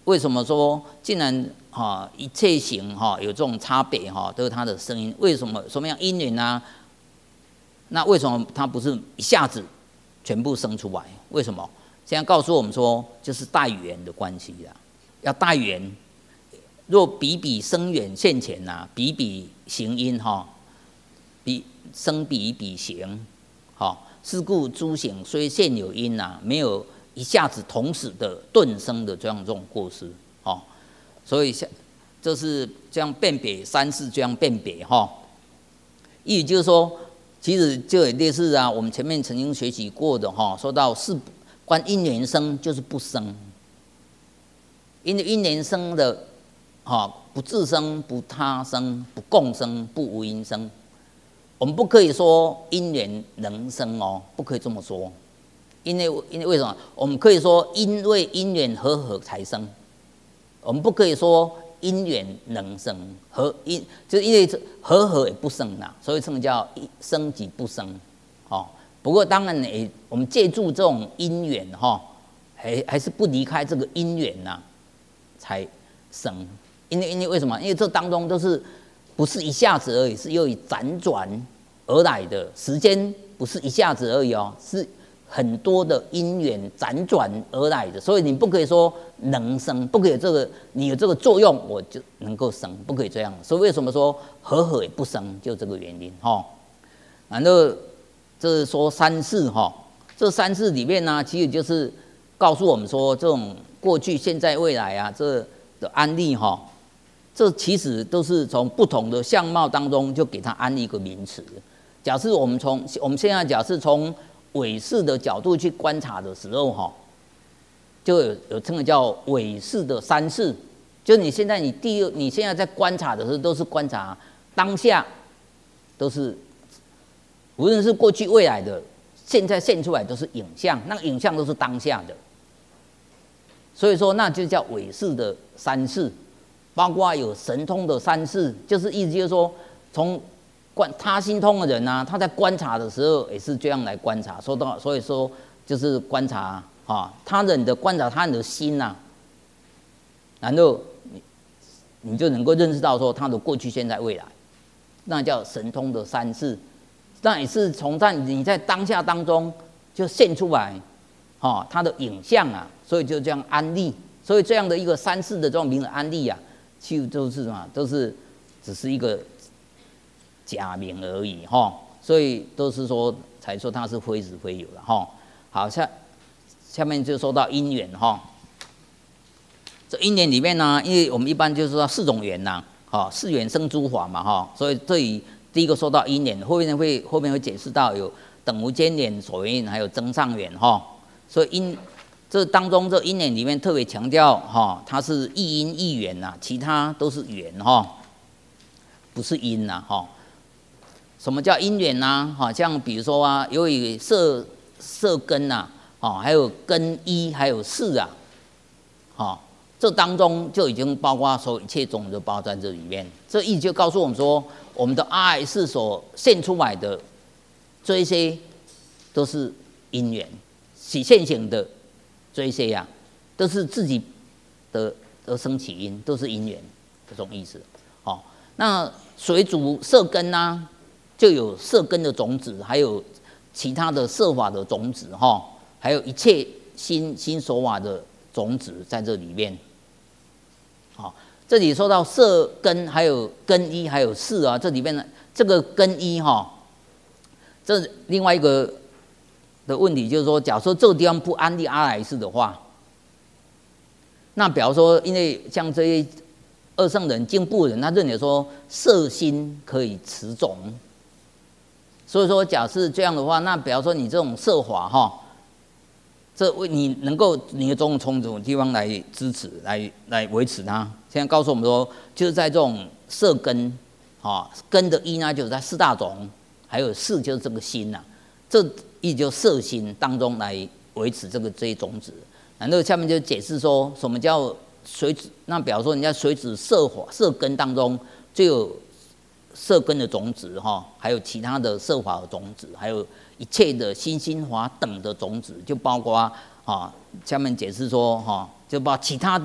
为什么说既然哈一切形哈有这种差别哈，都是它的声音？为什么什么样因缘啊？那为什么它不是一下子全部生出来？为什么？现在告诉我们说，就是带语言的关系啦。要带语言，若比比声远现前呐，比比行音哈，比声比比行，好，是故诸行虽现有音呐，没有一下子同时的顿生的这样这种过失，哦，所以像这是这样辨别三世这样辨别哈，意思就是说，其实就有类似啊，我们前面曾经学习过的哈，说到是观因缘生就是不生，因为因缘生的，哈，不自生、不他生、不共生、不无因生。我们不可以说因缘能生哦，不可以这么说，因为因为为什么？我们可以说因为因缘和合才生，我们不可以说因缘能生和因，就是因为和合也不生啦，所以称叫生即不生，哦。不过当然也，我们借助这种因缘哈，还还是不离开这个因缘呐，才生。因为因为为什么？因为这当中都是不是一下子而已，是由于辗转而来的，时间不是一下子而已哦，是很多的因缘辗转而来的，所以你不可以说能生，不可以这个你有这个作用我就能够生，不可以这样。所以为什么说和合也不生，就这个原因哈。然后这是说三世哈，这三世里面呢，其实就是告诉我们说，这种过去、现在、未来啊，这的案例哈，这其实都是从不同的相貌当中就给它安一个名词。假设我们从我们现在假设从伪视的角度去观察的时候哈，就有有称为叫伪视的三世，就是你现在你第二你现在在观察的时候，都是观察当下，都是。无论是过去、未来的，现在现出来都是影像，那个影像都是当下的，所以说那就叫伪视的三世，包括有神通的三世，就是意思就是说，从观他心通的人啊，他在观察的时候也是这样来观察，说到所以说就是观察啊他人的观察他人的心呐、啊，然后你你就能够认识到说他的过去、现在、未来，那叫神通的三世。那也是从在你在当下当中就现出来，哦，它的影像啊，所以就这样安立，所以这样的一个三世的这种名字安立啊，其实都是什么？都是只是一个假名而已哈、哦，所以都是说才说它是非实非有的哈、哦。好，下下面就说到因缘哈、哦，这因缘里面呢，因为我们一般就说四种缘呐，哈、哦，四缘生诸法嘛哈、哦，所以对于第一个说到因缘，后面会后面会解释到有等无间缘、所缘还有增上缘哈。所以因这当中这因缘里面特别强调哈，它是一因一缘呐，其他都是缘哈，不是因呐哈。什么叫因缘呐？哈，像比如说啊，由于色色根呐，哦，还有根一，还有事啊，哈。这当中就已经包括所有一切种都包在这里面，这意思就告诉我们说，我们的 R S 所现出来的这一些都是因缘，起现行的这一些呀、啊，都是自己的的生起因，都是因缘这种意思。好，那水主色根呢、啊，就有色根的种子，还有其他的色法的种子哈，还有一切心心所法的种子在这里面。好，这里说到色根，还有根一，还有事啊，这里面呢，这个根一哈，这另外一个的问题就是说，假设这个地方不安立阿赖耶识的话，那比方说，因为像这些二圣人、进步人，他认为说色心可以持种，所以说假设这样的话，那比方说你这种色法哈。这为你能够你的种从这种地方来支持，来来维持它。现在告诉我们说，就是在这种色根，啊，根的一呢，就是在四大种，还有四就是这个心呐、啊，这一就色心当中来维持这个这些种子。然后下面就解释说什么叫水子，那比方说人家水子色法色根当中就有色根的种子哈，还有其他的色法的种子，还有一切的心心法等的种子，就包括啊，下面解释说哈，就包括其他的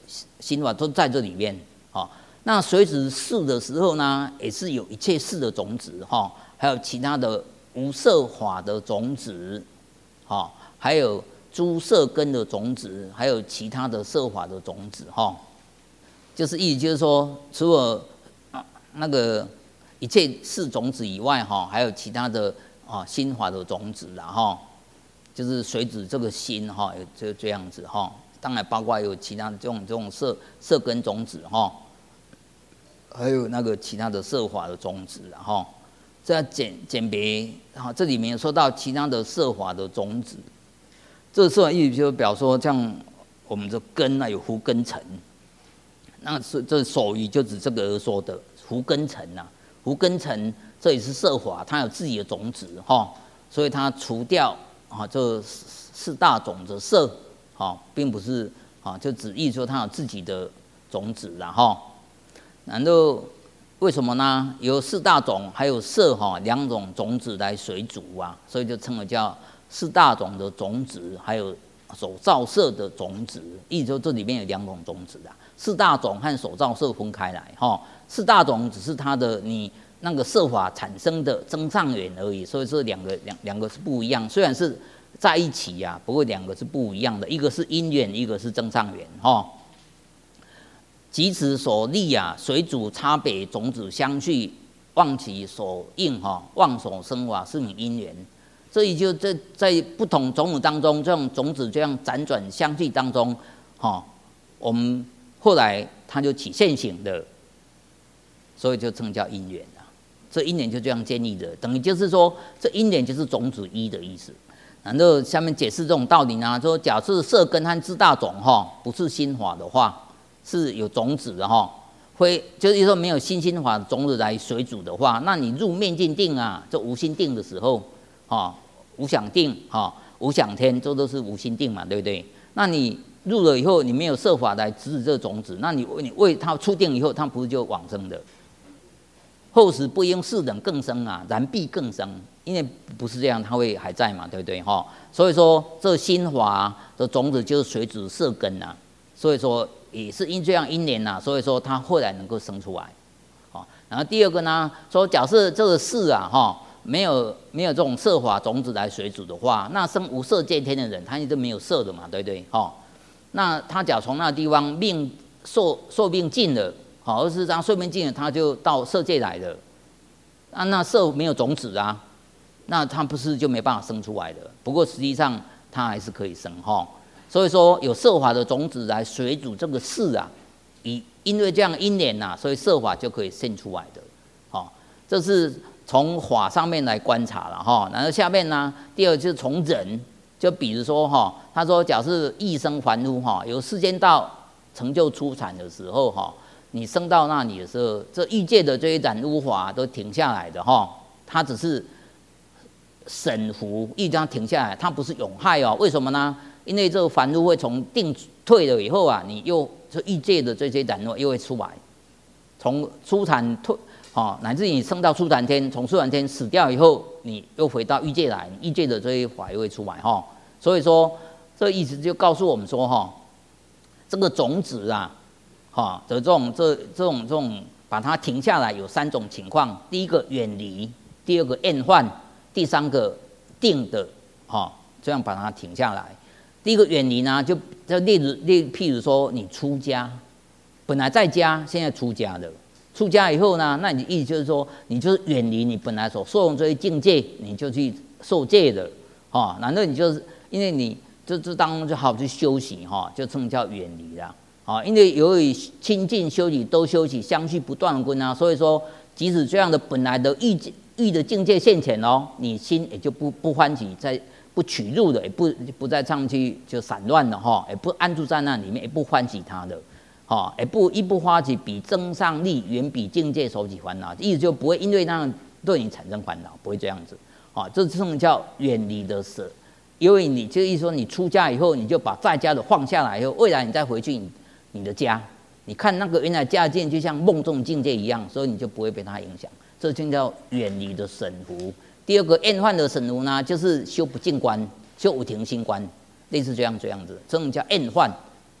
心法都在这里面。哦，那随子事的时候呢，也是有一切事的种子哈、哦，还有其他的无色法的种子，哈、哦，还有诸色根的种子，还有其他的色法的种子哈、哦，就是意思就是说，除了啊那个一切事种子以外哈、哦，还有其他的啊心法的种子啦哈、哦，就是随子这个心哈、哦，就这样子哈、哦。当然包括有其他这种这种色色根种子哈、哦，还有那个其他的色法的种子哈、哦。这要简简别哈，这里面说到其他的色法的种子，这个色法意思就表说，像我们的根啊有胡根尘，那是这手语就指这个而说的胡根尘呐、啊，胡根尘这也是色法，它有自己的种子哈、哦，所以它除掉啊这四大种子色。哦，并不是啊，就只意说它有自己的种子啦哈。然后为什么呢？有四大种，还有色哈两种种子来随主啊，所以就称为叫四大种的种子，还有手造色的种子。意思说这里面有两种种子啊，四大种和手造色分开来哈。四大种只是它的你那个色法产生的增上缘而已，所以这两个两两个是不一样，虽然是。在一起呀、啊，不过两个是不一样的，一个是因缘，一个是增上缘哈。即此所立啊，随主差别种子相续，望其所应哈，望所生法是名因缘。这也就在在不同种子当中，这种种子这样辗转相续当中，哈，我们后来它就起现行的，所以就称叫因缘啊。这因缘就这样建立的，等于就是说，这因缘就是种子一的意思。然后下面解释这种道理呢，说假设色根和支大种哈不是心法的话，是有种子的哈，会就是说没有心心法种子来随主的话，那你入灭尽定啊，这无心定的时候，哈无想定哈无想天，这都是无心定嘛，对不对？那你入了以后，你没有色法来指指这个种子，那你你为它出定以后，它不是就往生的？后时不应是等更生啊，然必更生。因为不是这样，它会还在嘛，对不对哈？所以说这心法的种子就是随子色根呐、啊，所以说也是因这样因缘呐、啊，所以说它后来能够生出来。好，然后第二个呢，说假设这个事啊哈，没有没有这种色法种子来随主的话，那生无色见天的人，他一直没有色的嘛，对不对哈？那他假如从那个地方命寿寿命尽了，好，而是当寿命尽了，他就到色界来了。啊，那色没有种子啊。那它不是就没办法生出来的？不过实际上它还是可以生哈。所以说有色法的种子来随主这个事啊，以因为这样因缘呐，所以色法就可以现出来的。好，这是从法上面来观察了哈。然后下面呢，第二就是从人，就比如说哈，他说假设一生凡夫哈，有世间道成就出产的时候哈，你升到那里的时候，这欲界的这些染污法都停下来的哈，它只是。审伏一张停下来，它不是永害哦。为什么呢？因为这个凡夫会从定退了以后啊，你又这欲界的这些染污又会出来，从初禅退哦，乃至你升到初禅天，从初禅天死掉以后，你又回到欲界来，欲界的这些法又会出来哈、哦。所以说，这个意思就告诉我们说哈、哦，这个种子啊，哈的这种这这种这种把它停下来有三种情况：第一个远离，第二个厌患。第三个定的，哈、哦，这样把它停下来。第一个远离呢，就就例如例譬如说你出家，本来在家，现在出家了。出家以后呢，那你意思就是说，你就是远离你本来所受用这些境界，你就去受戒的，哈、哦。然后你就是因为你这这当中就好去休息，哈、哦，就称叫远离啦，啊、哦。因为由于清净休息都休息，相续不断的观啊，所以说即使这样的本来的意境。欲的境界现前哦，你心也就不不欢喜，在不取入的，也不不再上去就散乱了哈，也不安住在那里面，也不欢喜他的，哈，也不一不欢喜，比增上力远比境界所起烦恼，意思就不会因为那样对你产生烦恼，不会这样子，啊，这称叫远离的舍，因为你就意思说你出家以后，你就把在家的放下来以后，未来你再回去你你的家，你看那个原来家境就像梦中境界一样，所以你就不会被它影响。这就叫远离的审伏。第二个厌患的审伏呢，就是修不净观，修五停心观，类似这样这样子，这种叫厌患。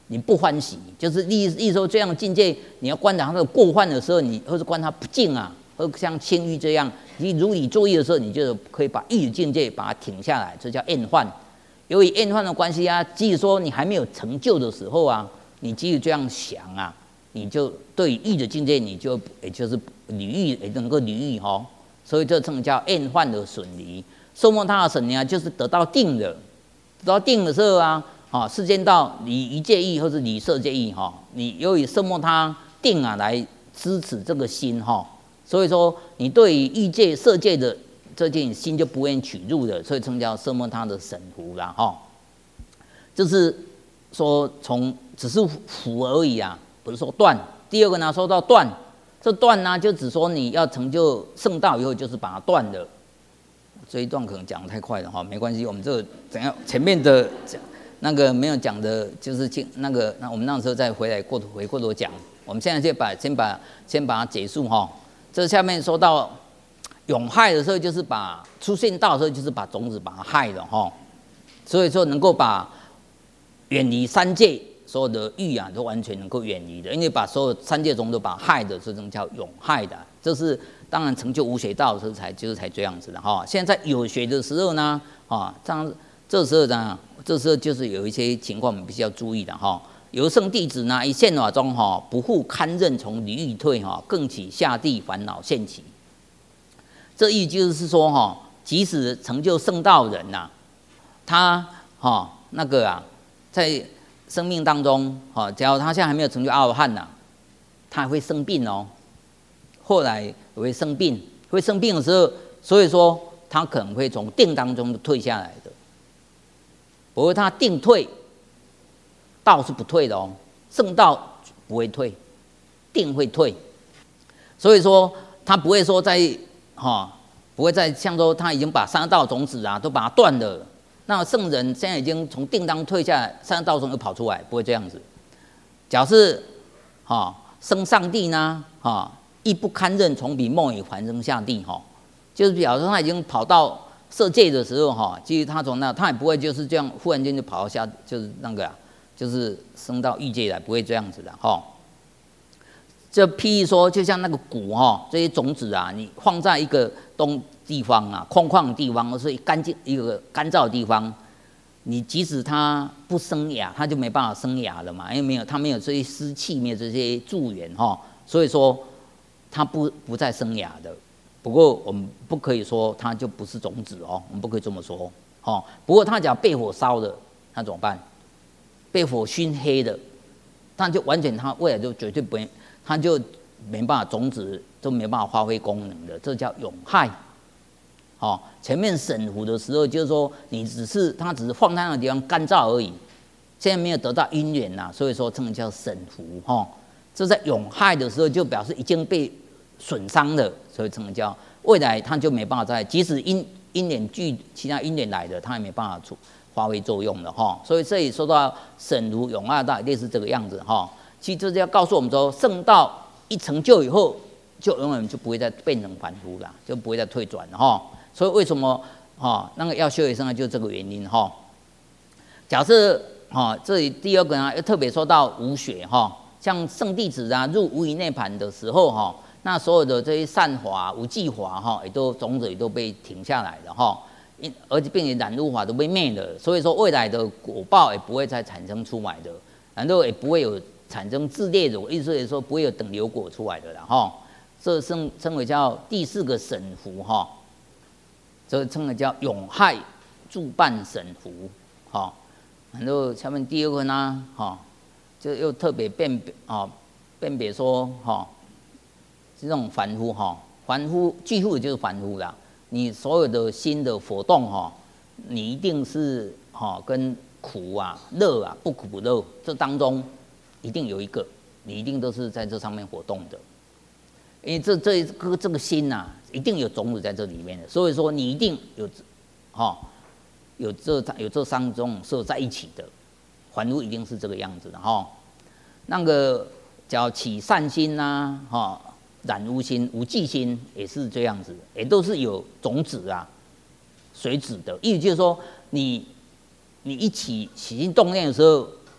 你不欢喜，就是意意思说这样境界，你要观察它的过患的时候，你或是观察不净啊，或像清欲这样，你如理作意的时候，你就可以把欲的境界把它停下来，这叫厌患。由于厌患的关系啊，即使说你还没有成就的时候啊，你即使这样想啊，你就对欲的境界，你就也就是离欲也能够离欲哈，所以这称叫厌患的损离。寿末他的损离啊，就是得到定的，得到定的时候啊，啊，世间道离一界意或是离色界意哈，你由于寿末他定啊来支持这个心哈，所以说你对于欲界色界的这件心就不愿取入的，所以称叫色末他的神湖啦哈。就是说从只是辅而已啊，不是说断。第二个呢，说到断，这断呢就只说你要成就圣道以后，就是把它断了。这一段可能讲得太快了哈，没关系，我们这个怎样前面的讲那个没有讲的，就是那个那我们那时候再回来过回过头讲。我们现在就把先把先把它结束哈。这下面说到永害的时候，就是把出现道的时候，就是把种子把它害了哈。所以说能够把远离三界所有的欲啊，都完全能够远离的，因为把所有三界种都把它害的，这种叫永害的。这是当然成就无学道的时候才就是才这样子的哈。现在有学的时候呢，啊，这样这时候呢，这时候就是有一些情况我们必须要注意的哈。由圣弟子呢，一现法中哈，不复堪任从离欲退哈，更起下地烦恼现起。这意就是说哈，即使成就圣道人呐、啊，他哈那个啊，在生命当中哈，假如他现在还没有成就阿罗汉呐，他还会生病哦。后来也会生病，会生病的时候，所以说他可能会从定当中退下来的。不过他定退，道是不退的哦，圣道不会退，定会退。所以说他不会说在哈、哦，不会再像说他已经把三道种子啊都把它断了，那圣人现在已经从定当退下来，三道种又跑出来，不会这样子。假设哈、哦、升上帝呢，哈、哦。亦不堪任从彼梦以还生下地哈，就是表示他已经跑到色界的时候哈，其实他从那他也不会就是这样忽然间就跑到下，就是那个啊，就是升到欲界来，不会这样子的哈。这譬如说，就像那个谷哈，这些种子啊，你放在一个东地方啊，空旷的地方，或是干净一个干燥的地方，你即使它不生芽，它就没办法生芽了嘛，因为没有它没有这些湿气，没有这些助缘哈，所以说。它不不再生芽的，不过我们不可以说它就不是种子哦，我们不可以这么说哦。不过它只要被火烧的，那怎么办？被火熏黑的，那就完全它未来就绝对不会，它就没办法种子都没办法发挥功能的，这叫永害。哦，前面审湖的时候就是说你只是它只是放在那个地方干燥而已，现在没有得到因缘呐，所以说称叫审湖哈。哦，这在永害的时候，就表示已经被损伤了，所以称叫未来它就没办法再，即使因因缘具其他因缘来的，它也没办法出发挥作用了哈。所以这里说到审如永害道，类似这个样子哈。其实这就要告诉我们说，圣道一成就以后，就永远就不会再变成凡夫了，就不会再退转了哈。所以为什么哈那个要修为圣道，就是这个原因哈。假设哈这里第二个呢，又特别说到无学哈。像圣弟子啊，入无余涅槃的时候哈，那所有的这些善法、无记法哈，也都种子也都被停下来了哈，因而且并且染入法都被灭了，所以说未来的果报也不会再产生出来的，然后也不会有产生自劣果，意思是说不会有等流果出来的了哈。这称称为叫第四个审湖哈，这称为叫永害助伴审湖哈。然后下面第二个呢哈。就又特别辨别啊，辨别说哈，这种凡夫哈，凡夫具户就是凡夫啦。你所有的心的活动哈，你一定是哈跟苦啊、乐啊、不苦不乐这当中，一定有一个，你一定都是在这上面活动的。因为这这个这个心呐、啊，一定有种子在这里面的，所以说你一定有哈有这有这三种是在一起的。凡夫一定是这个样子的哈，那个叫起善心呐、啊，哈，染污心、无记心也是这样子，也都是有种子啊，随止的。意思就是说，你你一起起心动念的时候，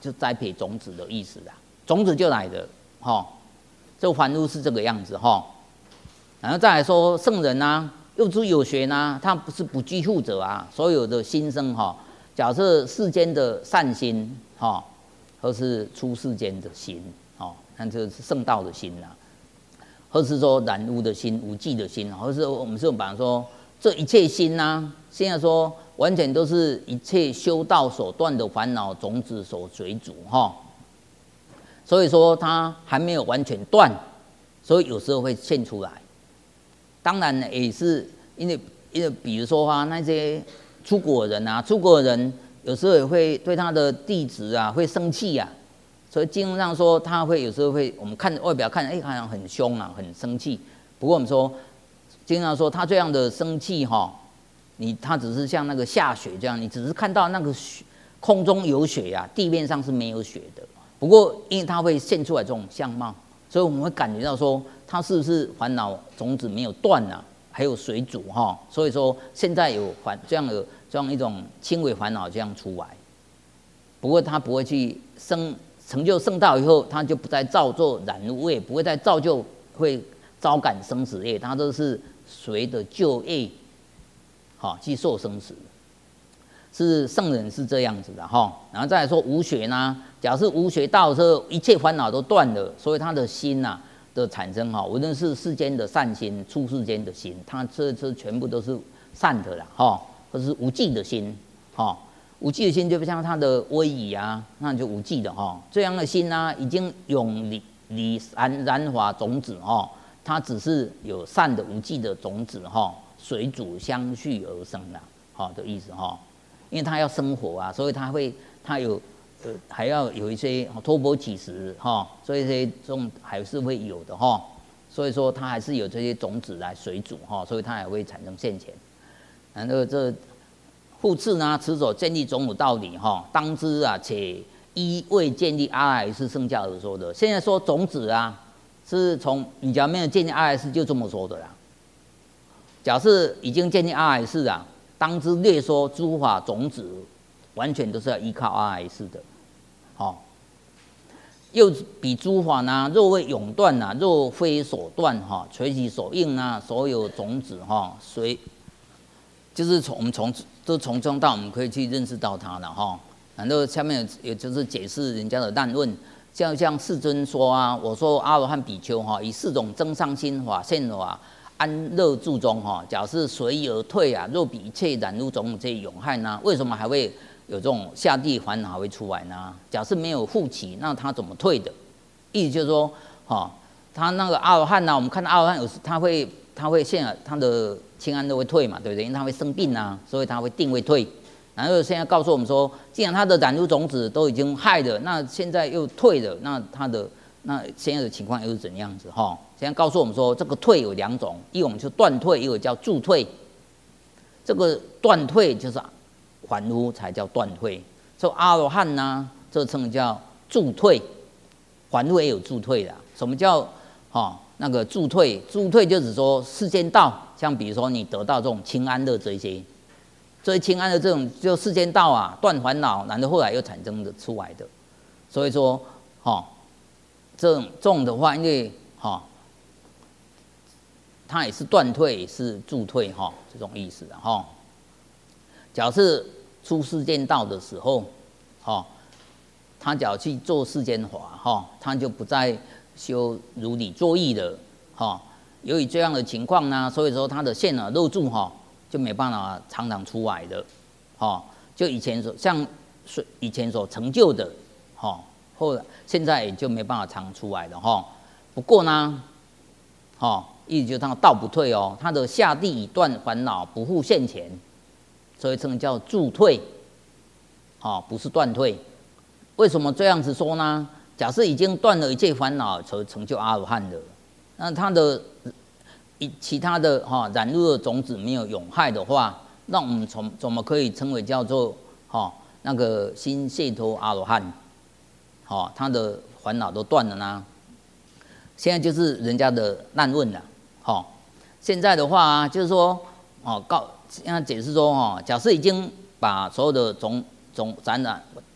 就栽培种子的意思啦，种子就来了，哈，这凡夫是这个样子哈。然后再来说圣人啊，又知有学呢，他不是不拘护者啊，所有的心生哈，假设世间的善心哈，或是出世间的心，哦，那这是圣道的心啦，或是说染污的心、无记的心，或是我们是把说这一切心呐、啊，现在说完全都是一切修道所断的烦恼种子所随主哈，所以说它还没有完全断，所以有时候会现出来。当然也是因为因为比如说啊，那些出国人啊，出国人有时候也会对他的弟子啊会生气啊，所以经文上说他会有时候会，我们看外表看，哎，好像很凶啊，很生气。不过我们说经常说他这样的生气哈，你他只是像那个下雪这样，你只是看到那个雪空中有雪呀、啊，地面上是没有雪的。不过因为它会现出来这种相貌，所以我们会感觉到说他是不是烦恼种子没有断啊，还有水煮哈，所以说现在有烦这样的这样一种轻微烦恼这样出来。不过他不会去生成就圣道以后，他就不再造作染污业，不会再造就会招感生死业，他都是随着旧业好去受生死。是圣人是这样子的哈，然后再来说无学呢，假设无学道的时候，一切烦恼都断了，所以他的心呐、啊、的产生哈，无论是世间的善心、出世间的心，他这这全部都是善的啦哈，或是无记的心哈，无记的心就像他的威仪啊，那就无记的哈，这样的心呢、啊，已经永离离燃燃华种子哈，它只是有善的无记的种子哈，水煮相续而生啦，好的意思哈。因为他要生活啊，所以他会他有呃还要有一些托钵乞食哈，所以这些种还是会有的哈。所以说他还是有这些种子来水煮哈，所以他也会产生现前。然后这复次呢，持守建立种种道理哈，当知啊，且依为建立阿赖耶圣教而说的。现在说种子啊，是从你假如没有建立阿赖耶就这么说的啦。假设已经建立阿赖耶啊。当知略说诸法种子，完全都是要依靠阿赖耶识的，好、哦。又比诸法呢，若未永断呐，若非所断哈，随其所应呢，所有种子哈，随就是从我们从都从中到我们可以去认识到它了哈。然后下面也就是解释人家的难问，像像世尊说啊，我说阿罗汉比丘哈，以四种增上心法现法。安乐住中哈，假设随意而退啊，若比一切染污种这永害呢？为什么还会有这种下地烦恼会出来呢？假设没有护起，那他怎么退的？意思就是说，哈，他那个阿罗汉呢，我们看到阿罗汉有时他会他会现在他的清安都会退嘛，对不对？因为他会生病啊，所以他会定会退。然后现在告诉我们说，既然他的染污种子都已经害了，那现在又退了，那他的那现在的情况又是怎样子哈？现在告诉我们说，这个退有两种，一种就断退，一种叫助退。这个断退就是凡夫才叫断退，所以阿罗汉呢，这称叫助退。凡夫也有助退的。什么叫哈、哦、那个助退？助退就是说世间道，像比如说你得到这种清安乐这些，所以清安乐这种就世间道啊，断烦恼，然后后来又产生的出来的。所以说哈、哦，这种这种的话，因为哈。哦它也是断退，也是助退哈、哦，这种意思的哈。假设出世间道的时候，哈、哦，他只要去做世间法哈、哦，他就不再修如理作意了哈、哦。由于这样的情况呢，所以说他的现耳漏住哈，就没办法常常出来的，哈、哦，就以前所像以前所成就的，哈、哦，后来现在也就没办法常出来了哈、哦。不过呢，哈、哦。意思就是他道不退哦，他的下地已断烦恼，不复现前，所以称叫助退，好、哦，不是断退。为什么这样子说呢？假设已经断了一切烦恼，才成就阿罗汉的，那他的其他的哈、哦、染入的种子没有永害的话，那我们从怎么可以称为叫做哈、哦、那个心解脱阿罗汉？好、哦，他的烦恼都断了呢？现在就是人家的难问了。好、哦，现在的话、啊、就是说，哦，告现在解释说，哈、哦，假设已经把所有的种种染染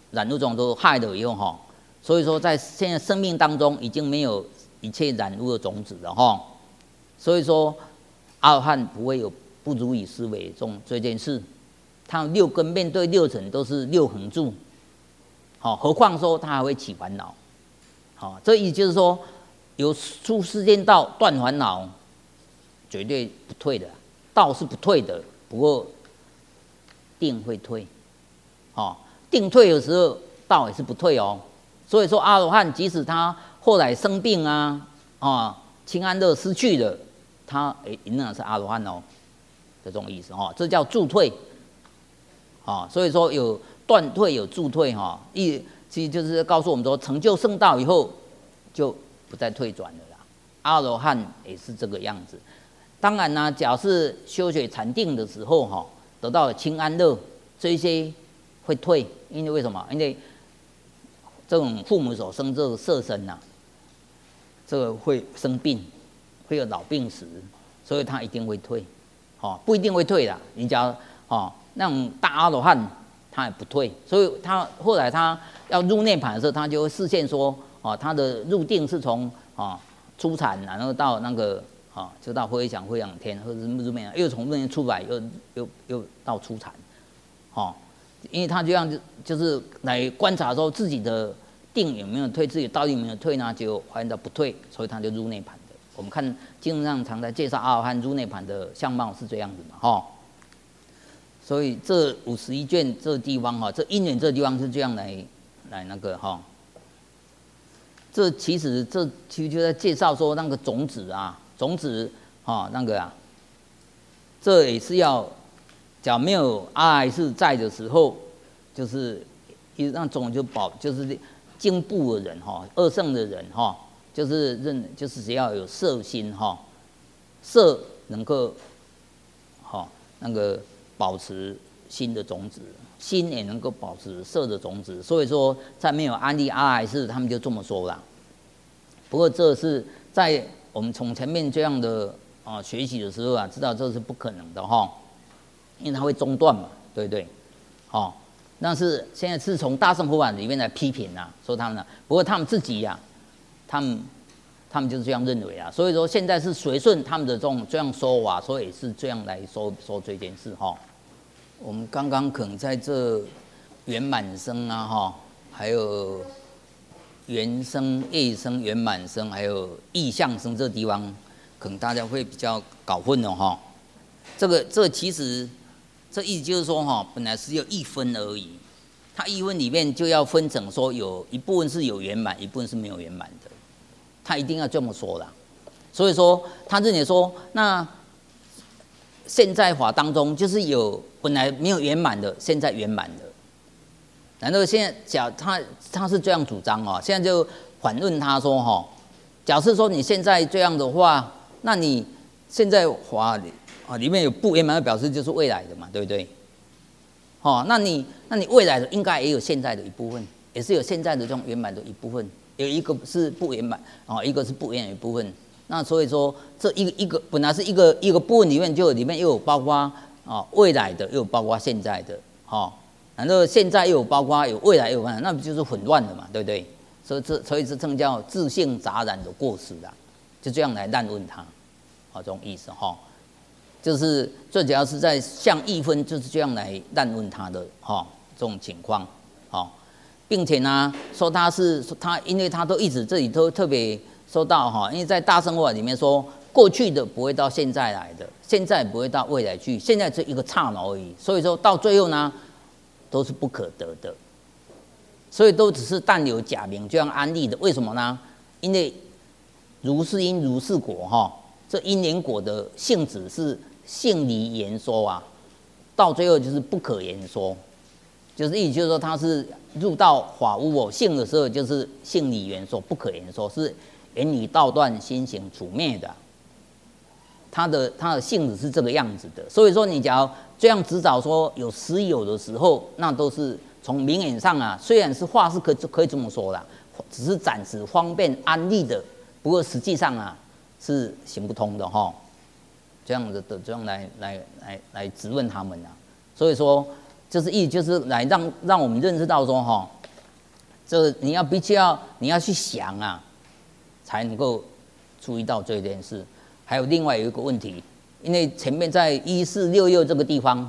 染污种都害了以后哈，所以说在现在生命当中已经没有一切染污的种子了哈。所以说阿罗汉不会有不如理思维这种这件事，他六根面对六尘都是六恒住，好，何况说他还会起烦恼，好，这意思就是说有出世间道断烦恼，绝对不退的，道是不退的，不过定会退，好，定退的时候道也是不退哦。所以说阿罗汉即使他后来生病啊啊，清安乐失去了，他诶仍然是阿罗汉哦，这种意思哈，这叫助退，啊，所以说有断退有助退哈，意其实就是告诉我们说，成就圣道以后就不再退转了啦。阿罗汉也是这个样子。当然呢，假设修学禅定的时候哈，得到了清安乐，这一些会退，因为为什么？因为这种父母所生这个色身呐、啊，这个会生病，会有老病死，所以他一定会退，哦，不一定会退啦。你假如哦那种大阿罗汉，他也不退，所以他后来他要入涅槃的时候，他就会示现说，哦，他的入定是从哦初禅，然后到那个哦就到回想回想天，或者是入灭，又从入灭出来，又又又到初禅，哦。因为他这样就是来观察说自己的定有没有退，自己道有没有退呢？结果发现到不退，所以他就入涅槃的。我们看经上常在介绍阿罗汉入涅槃的相貌是这样子嘛，哈。所以这五十一卷这地方哈，这因缘这地方是这样来来那个哈。这其实这其实就在介绍说那个种子啊，种子啊那个啊，这也是要。假如没有阿赖是在的时候，就是那种就保就是进步的人哈，二圣的人哈，就是认就是只要有色心哈，色能够哈那个保持心的种子，心也能够保持色的种子。所以说，在没有安立阿赖是，他们就这么说啦。不过这是在我们从前面这样的啊学习的时候啊，知道这是不可能的哈。因为它会中断嘛，对不对？哦，那是现在是从大乘佛法里面来批评啊，说他们呢、啊，不过他们自己呀、啊，他们他们就是这样认为啊，所以说现在是随顺他们的这种这样说法，所以也是这样来说说这件事哈、哦。我们刚刚可能在这圆满生啊哈，还有缘生、业生、圆满生，还有意象生这地方，可能大家会比较搞混了哈、哦。这个这个其实。这意思就是说，哈，本来是有一分而已，它一分里面就要分成说，有一部分是有圆满，一部分是没有圆满的，他一定要这么说啦。所以说，他认为说，那现在法当中就是有本来没有圆满的，现在圆满的。然后现在假他他是这样主张哦，现在就反问他说，哈，假设说你现在这样的话，那你现在法里。啊，里面有不圆满的表示就是未来的嘛，对不对？哦，那你那你未来的应该也有现在的一部分，也是有现在的这种圆满的一部分，有一个是不圆满，哦，一个是不圆满的一部分。那所以说，这一个一个本来是一个一个部分里面就里面又有包括啊、哦、未来的，又有包括现在的，哦，然后现在又有包括有未来又有未来，那不就是混乱的嘛，对不对？所以这所以这正叫自性杂染的过失啦，就这样来烂问他，哦，这种意思哈。哦就是最主要是在像一分就是这样来烂问他的哈、哦、这种情况，好、哦，并且呢说他是他，因为他都一直这里都特别说到哈，因为在大乘佛法里面说，过去的不会到现在来的，现在不会到未来去，现在只一个刹那而已，所以说到最后呢都是不可得的，所以都只是但有假名这样安立的，为什么呢？因为如是因如是果哈、哦，这因缘果的性质是。性离言说啊，到最后就是不可言说，就是意思就是说他是入到法无我性的时候，就是性离言说，不可言说，是言语道断，心行处灭的。他的他的性质是这个样子的，所以说你假如这样指导说有实有的时候，那都是从名言上啊，虽然是话是可可以这么说啦，只是暂时方便安利的，不过实际上啊是行不通的哈。这样的的这样来来来来质问他们啊，所以说就是意就是来让让我们认识到说哈， 这你要必须要你要去想啊，才能够注意到这件事。还有另外有一个问题，因为前面在一四六六这个地方，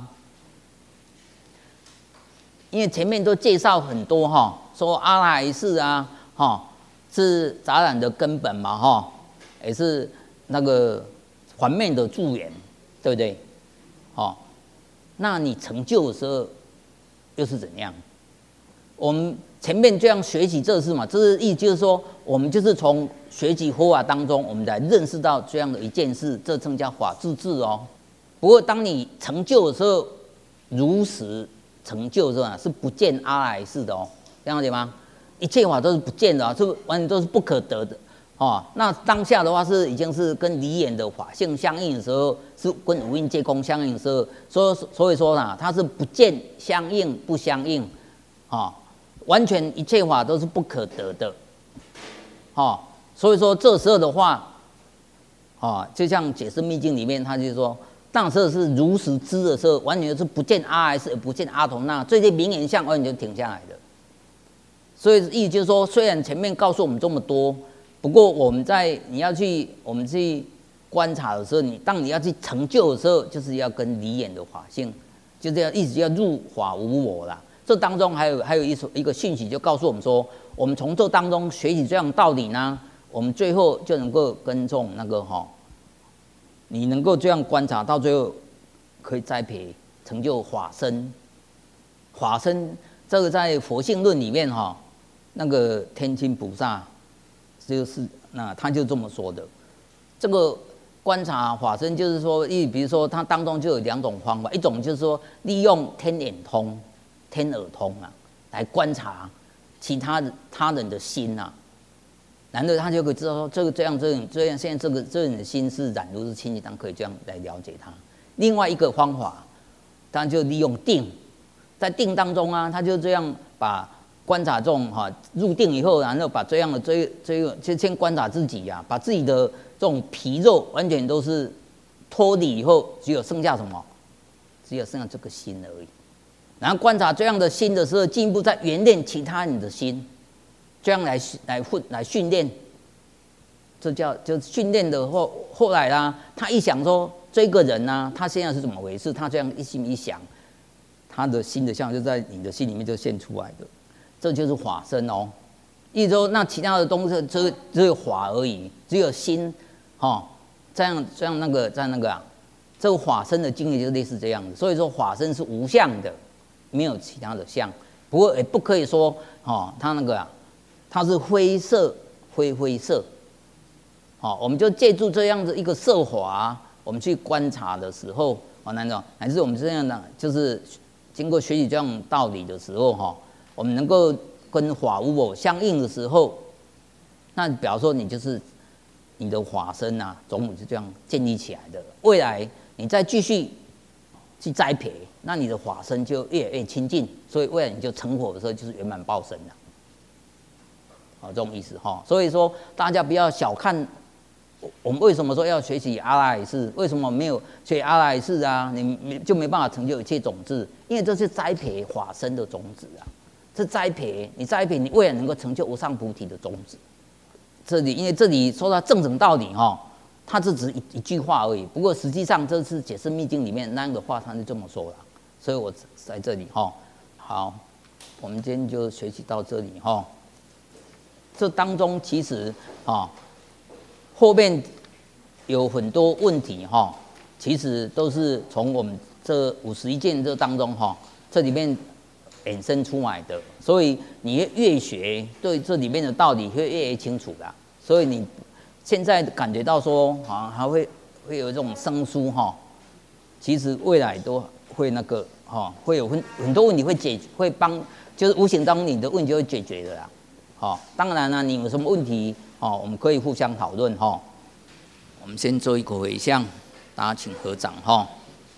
因为前面都介绍很多哈，说阿赖耶识啊，哈是杂染的根本嘛，哈也是那个环面的助缘，对不对？哦，那你成就的时候又是怎样？我们前面这样学习这事嘛，这是意就是说，我们就是从学习佛法当中，我们来认识到这样的一件事，这称叫法自治哦。不过当你成就的时候，如实成就的时候啊，是不见阿赖耶识的哦，这样了解吗？一切法都是不见的啊，是完全都是不可得的哦。那当下的话是已经是跟离眼的法性相应的时候，是跟五蕴皆空相应的时候，所以所以说呢，它是不见相应不相应啊。哦，完全一切法都是不可得的，哦，所以说这时候的话，哦，就像解释密经里面，他就说，当时是如实知的时候，完全是不见阿赖耶识，也不见阿童那，这些名言相完全就停下来的。所以意思就是说，虽然前面告诉我们这么多，不过我们在你要去我们去观察的时候，你当你要去成就的时候，就是要跟离眼的法性，就是要一直要入法无我啦。这当中还有还有一一个讯息，就告诉我们说，我们从这当中学习这样的道理呢，我们最后就能够跟踪那个哈，你能够这样观察到最后，可以栽培成就法身。法身这个在佛性论里面哈，那个天亲菩萨就是那他就这么说的。这个观察法身就是说，一比如说它当中就有两种方法，一种就是说利用天眼通。天耳通啊，来观察其他他人的心啊，然后他就可以知道说，这个这样这样这样，现在这个这人的心是染如是清净，当可以这样来了解他。另外一个方法，当然就利用定，在定当中啊，他就这样把观察这种哈入定以后，然后把这样的这这个就先观察自己呀、啊，把自己的这种皮肉完全都是脱离以后，只有剩下什么？只有剩下这个心而已。然后观察这样的心的时候，进一步再圆练其他人的心，这样来来训来训练，这叫就训练的后后来啦，他一想说这个人呢、啊，他现在是怎么回事？他这样一心一想，他的心的相就在你的心里面就现出来的，这就是法身哦。意思说，那其他的东西只只有法而已，只有心，哦，这样这样那个在那个啊，这个法身的经历就类似这样的。所以说法身是无相的。没有其他的相，不过也不可以说哦，它那个啊，它是灰色灰灰色，哦，我们就借助这样的一个色华，我们去观察的时候，哦，那种还是我们这样的，就是经过学习这样道理的时候，哈，我们能够跟法无我相应的时候，那比方说你就是你的法身啊，总母是这样建立起来的。未来你再继续去栽培。那你的法身就越来越亲近，所以未来你就成佛的时候就是圆满报身了，好，这种意思哈。所以说大家不要小看我们为什么说要学习阿赖耶识，为什么没有学阿赖耶识啊？你就没办法成就一切种子，因为这是栽培法身的种子啊，这栽培你栽培你未来能够成就无上菩提的种子。这里因为这里说到正整道理哈。它只是 一, 一句话而已，不过实际上这次解释密经里面那个话，他是这么说了，所以我在这里哈。好，我们今天就学习到这里哈。这当中其实啊，后面有很多问题哈，其实都是从我们这五十一件这当中哈，这里面衍生出来的，所以你越学，对这里面的道理会越来越清楚啦。所以你。现在感觉到说，啊，还会会有这种生疏哈，其实未来都会那个哈，会有很很多问题会解会帮，就是无形当中你的问题就会解决的啦。好，当然呢，你有什么问题哦，我们可以互相讨论哈。我们先做一个回向，大家请合掌哈。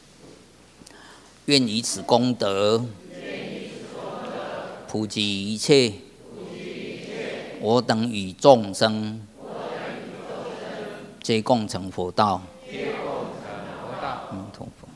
愿以此功德，普及一切，我等与众生。皆共成佛道。阿弥陀佛。